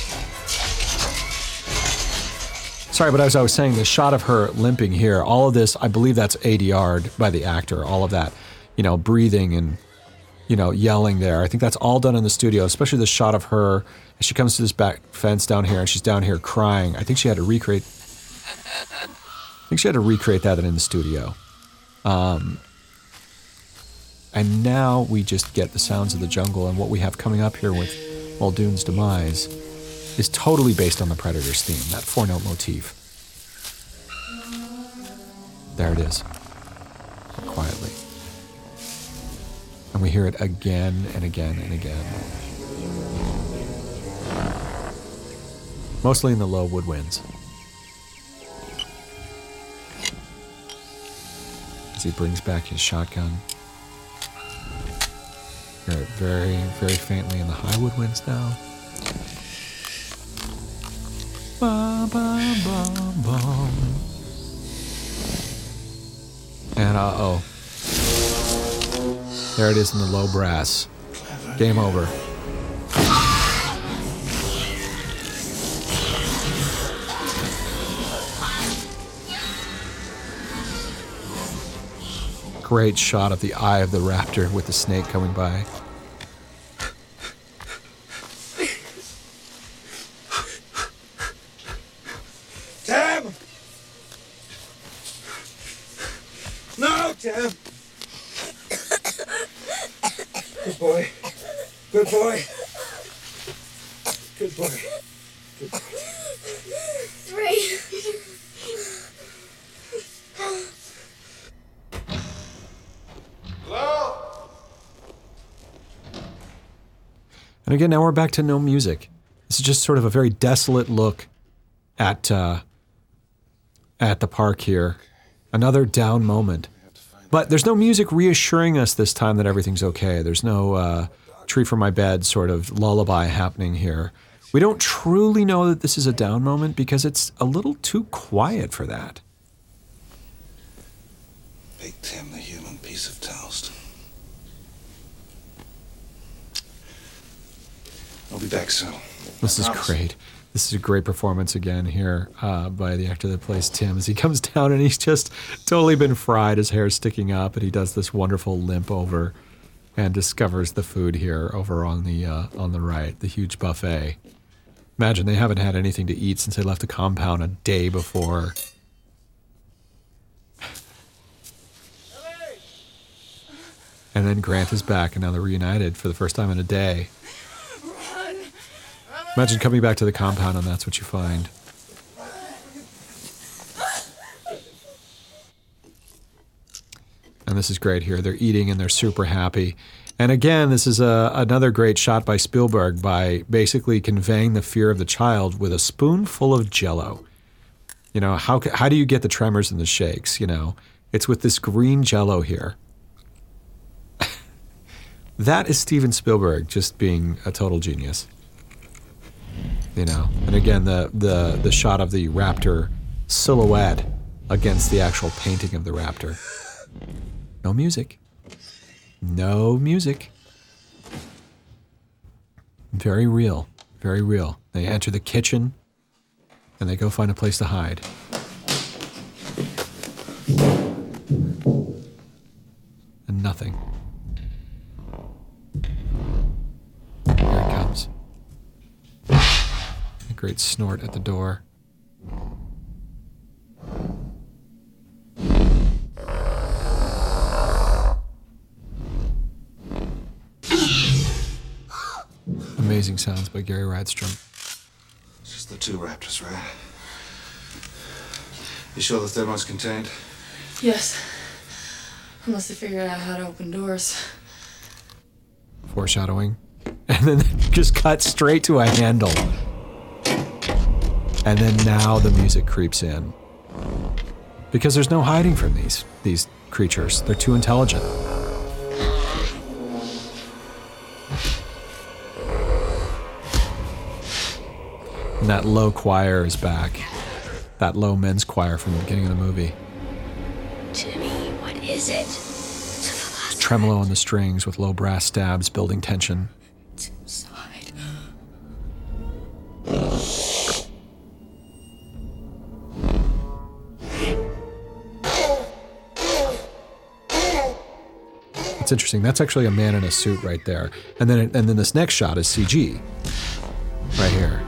Sorry, but as I was saying, the shot of her limping here, all of this, I believe that's A D R'd by the actor, all of that, you know, breathing and, you know, yelling there. I think that's all done in the studio, especially the shot of her as she comes to this back fence down here and she's down here crying. I think she had to recreate, I think she had to recreate that in the studio. Um, and now we just get the sounds of the jungle, and what we have coming up here with Muldoon's demise is totally based on the Predators theme, that four-note motif. There it is, quietly. And we hear it again and again and again. Mostly in the low woodwinds. As he brings back his shotgun. Hear it very, very faintly in the high woodwinds now. Bum, bum, bum, bum. And uh-oh. There it is in the low brass. Game over. Great shot of the eye of the raptor with the snake coming by. Tim! No, Tim! Good boy. Good boy. Good boy. Good boy. Three. Hello? And again, now we're back to no music. This is just sort of a very desolate look at uh, at the park here. Another down moment. But there's no music reassuring us this time that everything's okay. There's no uh, tree for my bed sort of lullaby happening here. We don't truly know that this is a down moment because it's a little too quiet for that. Baked him the human piece of toast. I'll be back soon. This is great. This is a great performance again here uh, by the actor that plays Tim as he comes down and he's just totally been fried. His hair's sticking up and he does this wonderful limp over and discovers the food here over on the uh, on the right, the huge buffet. Imagine they haven't had anything to eat since they left the compound a day before. And then Grant is back and now they're reunited for the first time in a day. Imagine coming back to the compound and that's what you find. And this is great here. They're eating and they're super happy. And again, this is a, another great shot by Spielberg by basically conveying the fear of the child with a spoonful of Jell-O. You know, how how do you get the tremors and the shakes, you know? It's with this green Jell-O here. That is Steven Spielberg just being a total genius. You know, and again, the, the, the shot of the raptor silhouette against the actual painting of the raptor. No music. No music. Very real. Very real. They enter the kitchen and they go find a place to hide. And nothing. Here it comes. A great snort at the door. Amazing sounds by Gary Rydstrom. It's just the two raptors, right? You sure that they're most contained? Yes. Unless they figured out how to open doors. Foreshadowing. And then just cut straight to a handle. And then now the music creeps in. Because there's no hiding from these, these creatures. They're too intelligent. And that low choir is back. That low men's choir from the beginning of the movie. Jimmy, what is it? It's tremolo on the strings with low brass stabs building tension. It's inside. It's interesting. That's actually a man in a suit right there. And then, it, and then this next shot is C G. Right here.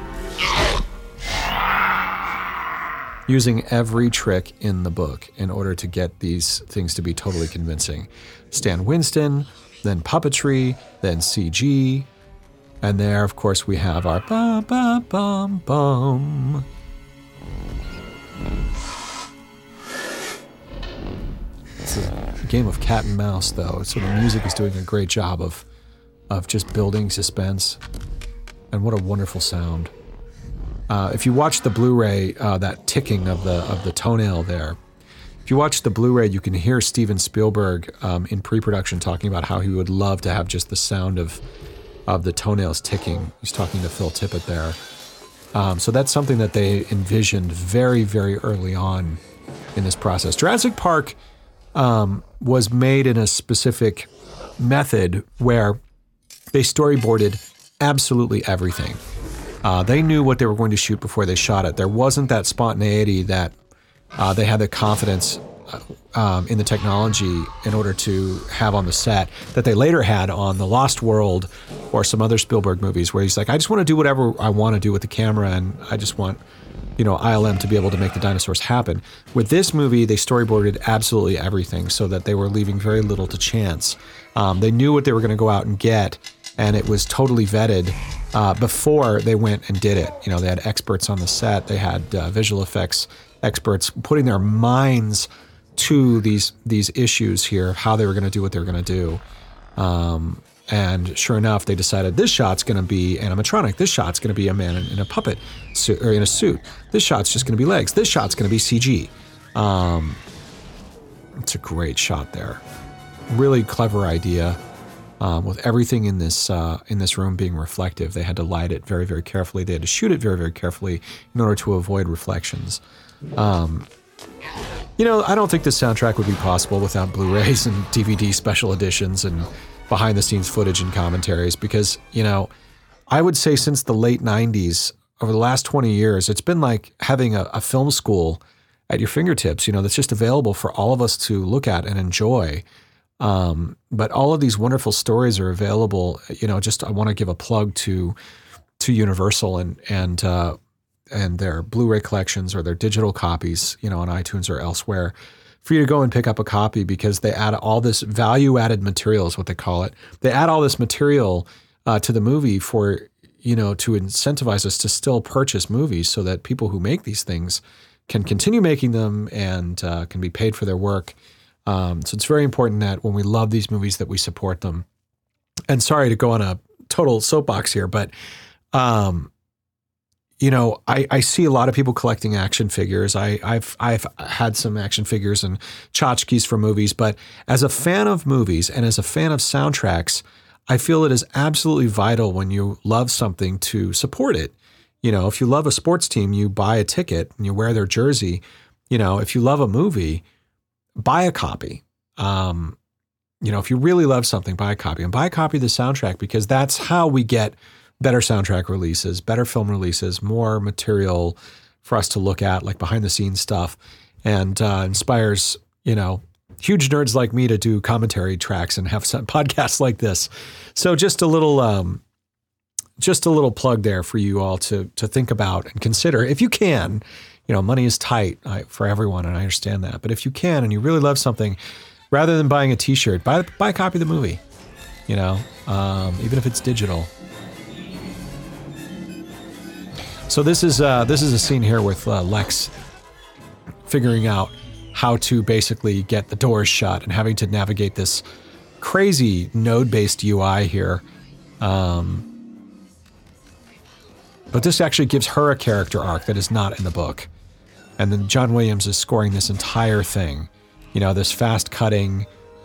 Using every trick in the book in order to get these things to be totally convincing. Stan Winston, then puppetry, then C G, and there, of course, we have our ba ba bum bum. It's a game of cat and mouse, though, so the music is doing a great job of, of just building suspense, and what a wonderful sound. Uh, if you watch the Blu-ray, uh, that ticking of the of the toenail there, if you watch the Blu-ray, you can hear Steven Spielberg um, in pre-production talking about how he would love to have just the sound of of the toenails ticking. He's talking to Phil Tippett there. Um, so that's something that they envisioned very, very early on in this process. Jurassic Park um, was made in a specific method where they storyboarded absolutely everything. Uh, they knew what they were going to shoot before they shot it. There wasn't that spontaneity that uh, they had the confidence uh, um, in the technology in order to have on the set that they later had on The Lost World or some other Spielberg movies where he's like, I just want to do whatever I want to do with the camera and I just want, you know, I L M to be able to make the dinosaurs happen. With this movie, they storyboarded absolutely everything so that they were leaving very little to chance. Um, they knew what they were going to go out and get, and it was totally vetted uh, before they went and did it. You know, they had experts on the set. They had uh, visual effects experts putting their minds to these these issues here, how they were going to do what they were going to do. Um, and sure enough, they decided this shot's going to be animatronic. This shot's going to be a man in, in a puppet suit, or in a suit. This shot's just going to be legs. This shot's going to be C G. Um, it's a great shot there. Really clever idea. Um, with everything in this uh, in this room being reflective, they had to light it very, very carefully. They had to shoot it very, very carefully in order to avoid reflections. Um, you know, I don't think this soundtrack would be possible without Blu-rays and D V D special editions and behind-the-scenes footage and commentaries because, you know, I would say since the late nineties, over the last twenty years, it's been like having a, a film school at your fingertips, you know, that's just available for all of us to look at and enjoy. Um, but all of these wonderful stories are available. You know, just I want to give a plug to to Universal and and uh, and their Blu-ray collections or their digital copies, you know, on iTunes or elsewhere, for you to go and pick up a copy because they add all this value-added material is what they call it. They add all this material uh, to the movie for, you know, to incentivize us to still purchase movies so that people who make these things can continue making them and uh, can be paid for their work. Um, so it's very important that when we love these movies that we support them. And sorry to go on a total soapbox here, but, um, you know, I, I see a lot of people collecting action figures. I, I've I've had some action figures and tchotchkes for movies, but as a fan of movies and as a fan of soundtracks, I feel it is absolutely vital when you love something to support it. You know, if you love a sports team, you buy a ticket and you wear their jersey. You know, if you love a movie, buy a copy. Um, you know, if you really love something, buy a copy and buy a copy of the soundtrack, because that's how we get better soundtrack releases, better film releases, more material for us to look at, like behind the scenes stuff, and uh, inspires, you know, huge nerds like me to do commentary tracks and have some podcasts like this. So just a little, um, just a little plug there for you all to to think about and consider if you can. You know, money is tight uh, for everyone, and I understand that. But if you can, and you really love something, rather than buying a T-shirt, buy buy a copy of the movie. You know, um, even if it's digital. So this is uh, this is a scene here with uh, Lex figuring out how to basically get the doors shut and having to navigate this crazy node-based U I here. Um, but this actually gives her a character arc that is not in the book. And then John Williams is scoring this entire thing. You know, this fast-cutting.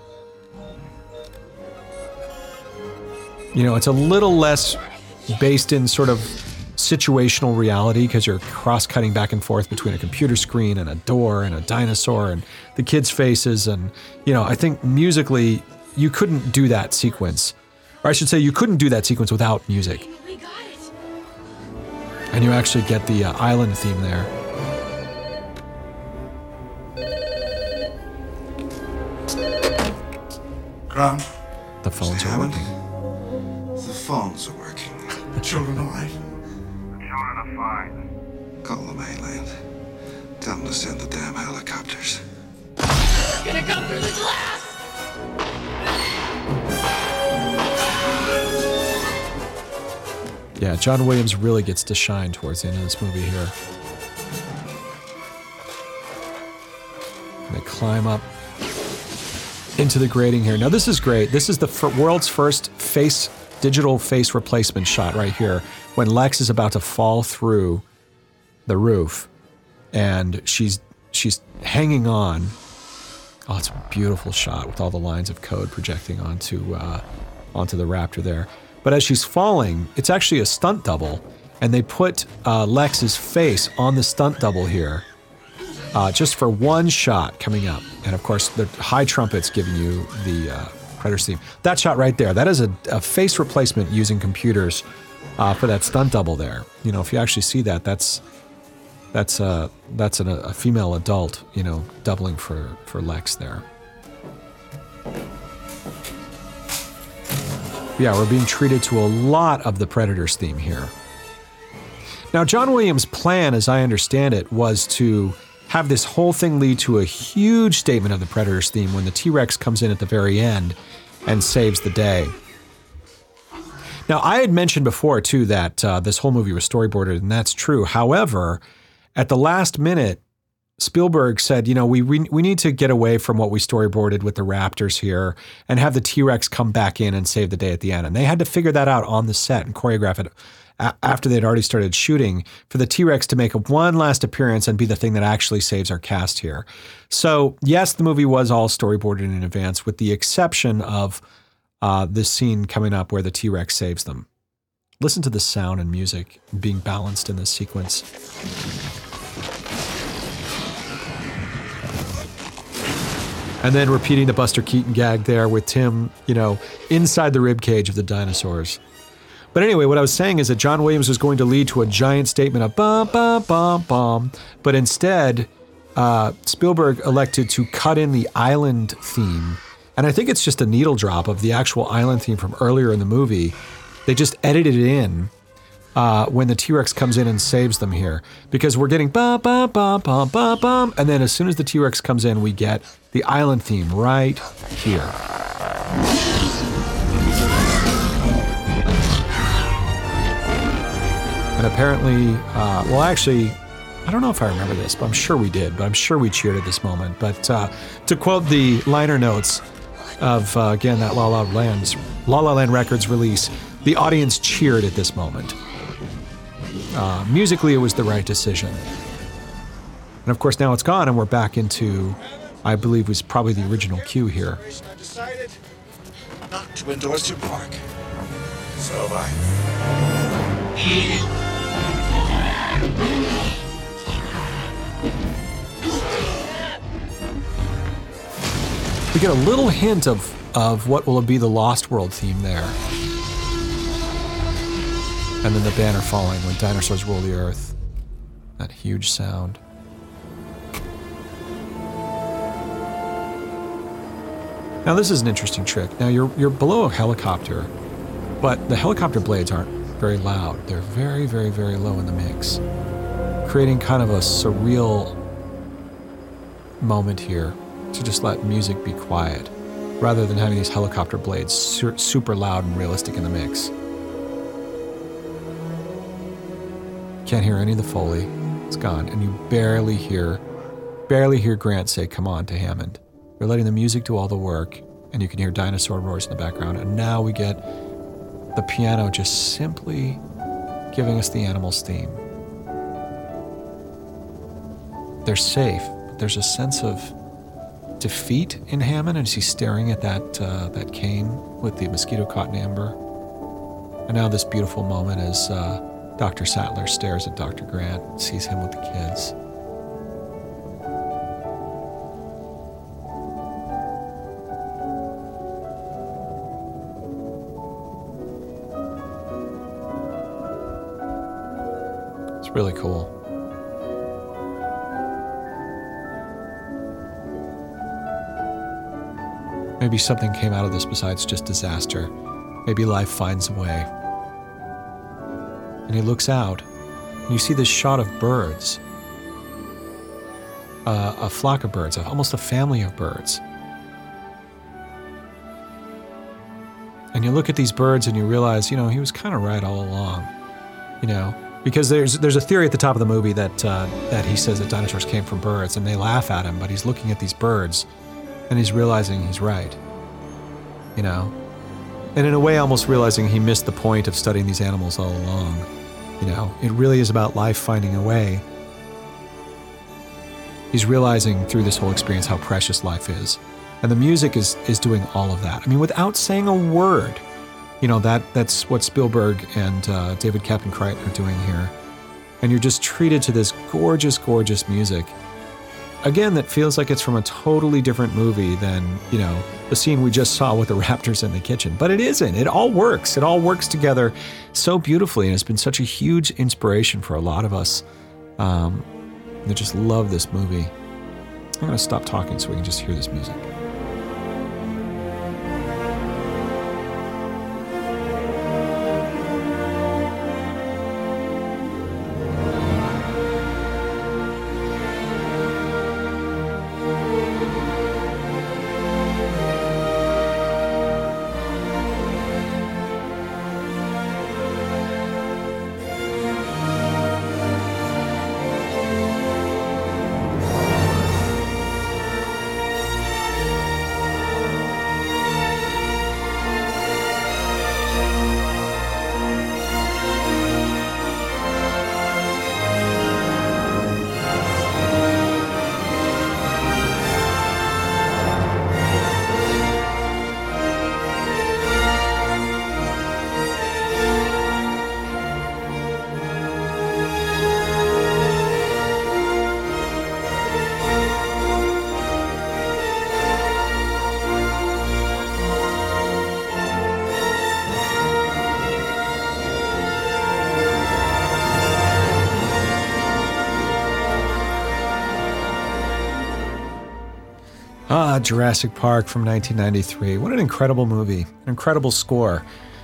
You know, it's a little less based in sort of situational reality, because you're cross-cutting back and forth between a computer screen and a door and a dinosaur and the kids' faces. And, you know, I think musically you couldn't do that sequence. Or I should say you couldn't do that sequence without music. We got it. And you actually get the uh, island theme there. Graham? The phones are working. The phones are working. The children all right? Children are fine. Call the mainland. Tell them to send the damn helicopters. It's gonna come through the glass! Yeah, John Williams really gets to shine towards the end of this movie here. And they climb up into the grating here. Now this is great. This is the f- world's first face, digital face replacement shot right here, when Lex is about to fall through the roof, and she's she's hanging on. Oh, it's a beautiful shot with all the lines of code projecting onto uh, onto the Raptor there. But as she's falling, it's actually a stunt double, and they put uh, Lex's face on the stunt double here, uh, just for one shot coming up. And of course, the high trumpets giving you the uh, Predator's theme. That shot right there, that is a, a face replacement using computers uh, for that stunt double there. You know, if you actually see that, that's that's uh, that's an, a female adult, you know, doubling for for Lex there. Yeah, we're being treated to a lot of the Predator's theme here. Now, John Williams' plan, as I understand it, was to have this whole thing lead to a huge statement of the Predator's theme when the T-Rex comes in at the very end and saves the day. Now, I had mentioned before, too, that uh, this whole movie was storyboarded, and that's true. However, at the last minute, Spielberg said, you know, we, we we need to get away from what we storyboarded with the Raptors here and have the T-Rex come back in and save the day at the end. And they had to figure that out on the set and choreograph it a- after they'd already started shooting for the T-Rex to make a one last appearance and be the thing that actually saves our cast here. So, yes, the movie was all storyboarded in advance, with the exception of uh, this scene coming up where the T-Rex saves them. Listen to the sound and music being balanced in this sequence. And then repeating the Buster Keaton gag there with Tim, you know, inside the ribcage of the dinosaurs. But anyway, what I was saying is that John Williams was going to lead to a giant statement of bum, bum, bum, bum. But instead, uh, Spielberg elected to cut in the island theme. And I think it's just a needle drop of the actual island theme from earlier in the movie. They just edited it in uh, when the T-Rex comes in and saves them here. Because we're getting bum, bum, bum, bum, bum, bum. And then as soon as the T-Rex comes in, we get the island theme right here. And apparently, uh, well, actually, I don't know if I remember this, but I'm sure we did. But I'm sure we cheered at this moment. But uh, to quote the liner notes of, uh, again, that La La Land's, La La Land Records release, the audience cheered at this moment. Uh, musically, it was the right decision. And of course, now it's gone, and we're back into, I believe, was probably the original cue here. I decided not to endorse your park. So have I. We get a little hint of, of what will be the Lost World theme there. And then the banner falling when dinosaurs rule the earth. That huge sound. Now this is an interesting trick. Now you're you're below a helicopter, but the helicopter blades aren't very loud. They're very, very, very low in the mix, creating kind of a surreal moment here to just let music be quiet, rather than having these helicopter blades su- super loud and realistic in the mix. Can't hear any of the Foley. It's gone. And you barely hear, barely hear Grant say, "Come on," to Hammond. You're letting the music do all the work, and you can hear dinosaur roars in the background. And now we get the piano just simply giving us the animals' theme. They're safe, but there's a sense of defeat in Hammond as he's staring at that uh, that cane with the mosquito cotton amber. And now this beautiful moment as uh, Doctor Sattler stares at Doctor Grant, sees him with the kids. It's really cool. Maybe something came out of this besides just disaster. Maybe life finds a way. And he looks out, and you see this shot of birds. Uh, a flock of birds, almost a family of birds. And you look at these birds and you realize, you know, he was kind of right all along. You know, because there's there's a theory at the top of the movie that uh, that he says that dinosaurs came from birds, and they laugh at him, but he's looking at these birds, and he's realizing he's right. You know? And in a way, almost realizing he missed the point of studying these animals all along. You know, it really is about life finding a way. He's realizing through this whole experience how precious life is. And the music is is doing all of that. I mean, without saying a word. You know, that that's what Spielberg and uh, David Captain Crichton are doing here. And you're just treated to this gorgeous, gorgeous music. Again, that feels like it's from a totally different movie than, you know, the scene we just saw with the raptors in the kitchen. But it isn't. It all works. It all works together so beautifully, and it's been such a huge inspiration for a lot of us um, that just love this movie. I'm going to stop talking so we can just hear this music. Ah, Jurassic Park from nineteen ninety-three. What an incredible movie. An incredible score.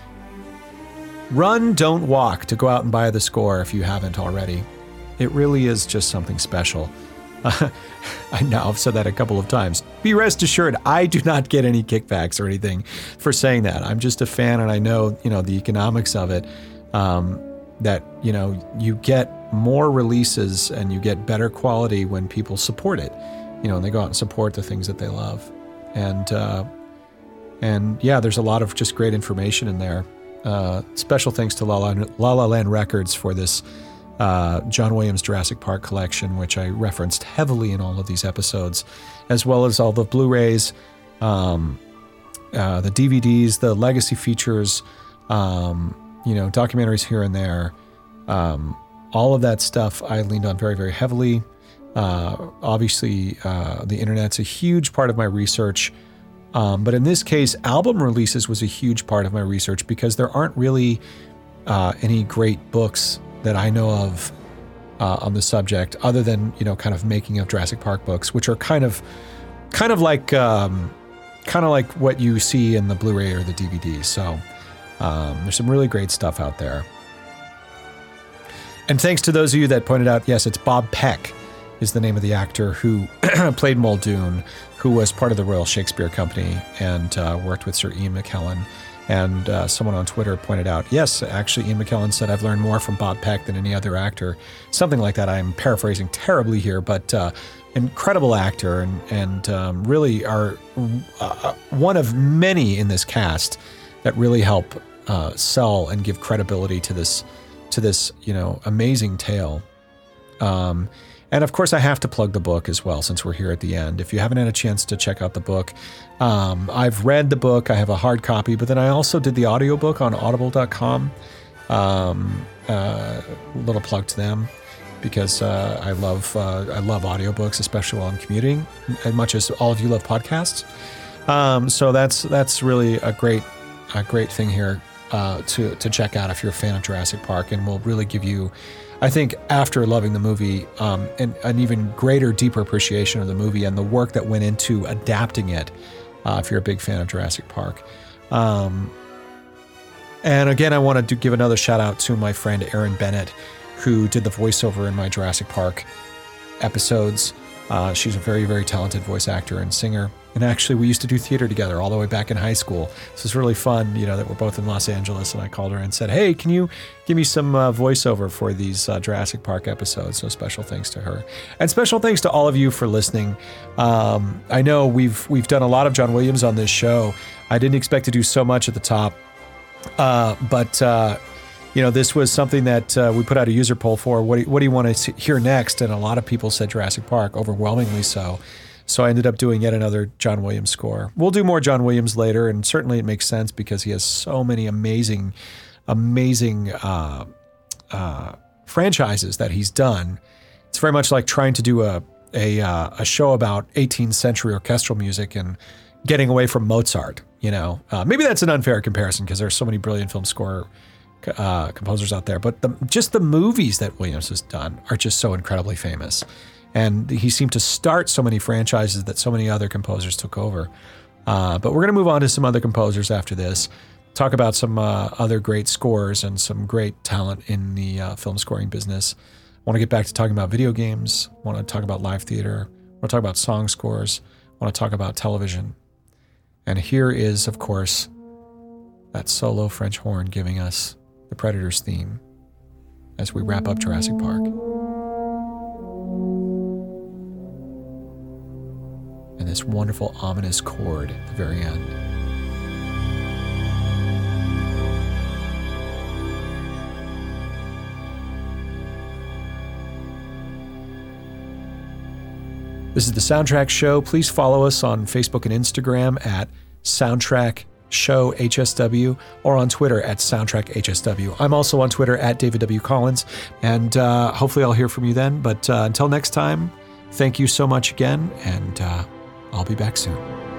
Run, don't walk to go out and buy the score if you haven't already. It really is just something special. Uh, I know I've said that a couple of times. Be rest assured, I do not get any kickbacks or anything for saying that. I'm just a fan, and I know, you know, the economics of it, um, that, you know, you get more releases and you get better quality when people support it. You know, and they go out and support the things that they love. And, uh, and yeah, there's a lot of just great information in there. Uh, special thanks to La La, La La Land Records for this uh, John Williams Jurassic Park collection, which I referenced heavily in all of these episodes, as well as all the Blu-rays, um, uh, the D V Ds, the legacy features, um, you know, documentaries here and there. Um, all of that stuff I leaned on very, very heavily. Uh, obviously, uh, the internet's a huge part of my research. Um, but in this case, album releases was a huge part of my research because there aren't really uh, any great books that I know of uh, on the subject, other than, you know, kind of making of Jurassic Park books, which are kind of, kind of like, um, kind of like what you see in the Blu-ray or the D V D. So um, there's some really great stuff out there. And thanks to those of you that pointed out, yes, it's Bob Peck is the name of the actor who played Muldoon, who was part of the Royal Shakespeare Company and uh, worked with Sir Ian McKellen. And uh, someone on Twitter pointed out, yes, actually, Ian McKellen said, I've learned more from Bob Peck than any other actor. Something like that. I'm paraphrasing terribly here, but uh, incredible actor and, and um, really are uh, one of many in this cast that really help uh, sell and give credibility to this, to this, you know, amazing tale. Um, And of course, I have to plug the book as well, since we're here at the end. If you haven't had a chance to check out the book, um, I've read the book. I have a hard copy, but then I also did the audiobook on audible dot com. Um, uh, little plug to them, because uh, I love uh, I love audiobooks, especially while I'm commuting, as much as all of you love podcasts. Um, so that's that's really a great a great thing here uh, to to check out if you're a fan of Jurassic Park, and will really give you, I think, after loving the movie, um, an, an even greater, deeper appreciation of the movie and the work that went into adapting it, uh, if you're a big fan of Jurassic Park. Um, and again, I wanted to give another shout out to my friend Erin Bennett, who did the voiceover in my Jurassic Park episodes. Uh, she's a very, very talented voice actor and singer. And actually, we used to do theater together all the way back in high school. So it's really fun, you know, that we're both in Los Angeles. And I called her and said, hey, can you give me some uh, voiceover for these uh, Jurassic Park episodes? So special thanks to her. And special thanks to all of you for listening. Um, I know we've we've done a lot of John Williams on this show. I didn't expect to do so much at the top. Uh, but, uh, you know, this was something that uh, we put out a user poll for. What do, you, what do you want to hear next? And a lot of people said Jurassic Park, overwhelmingly so. So I ended up doing yet another John Williams score. We'll do more John Williams later, and certainly it makes sense because he has so many amazing, amazing uh, uh, franchises that he's done. It's very much like trying to do a a, uh, a show about eighteenth century orchestral music and getting away from Mozart. You know, uh, maybe that's an unfair comparison because there's so many brilliant film score uh, composers out there. But the, just the movies that Williams has done are just so incredibly famous. And he seemed to start so many franchises that so many other composers took over. Uh, but we're going to move on to some other composers after this, talk about some uh, other great scores and some great talent in the uh, film scoring business. I want to get back to talking about video games. I want to talk about live theater. I want to talk about song scores. I want to talk about television. And here is, of course, that solo French horn giving us the Predators theme as we wrap up Jurassic Park. And this wonderful ominous chord at the very end. This is the Soundtrack Show. Please follow us on Facebook and Instagram at Soundtrack Show H S W or on Twitter at Soundtrack H S W. I'm also on Twitter at David W. Collins, and uh, hopefully I'll hear from you then. But uh, until next time, thank you so much again, and uh, I'll be back soon.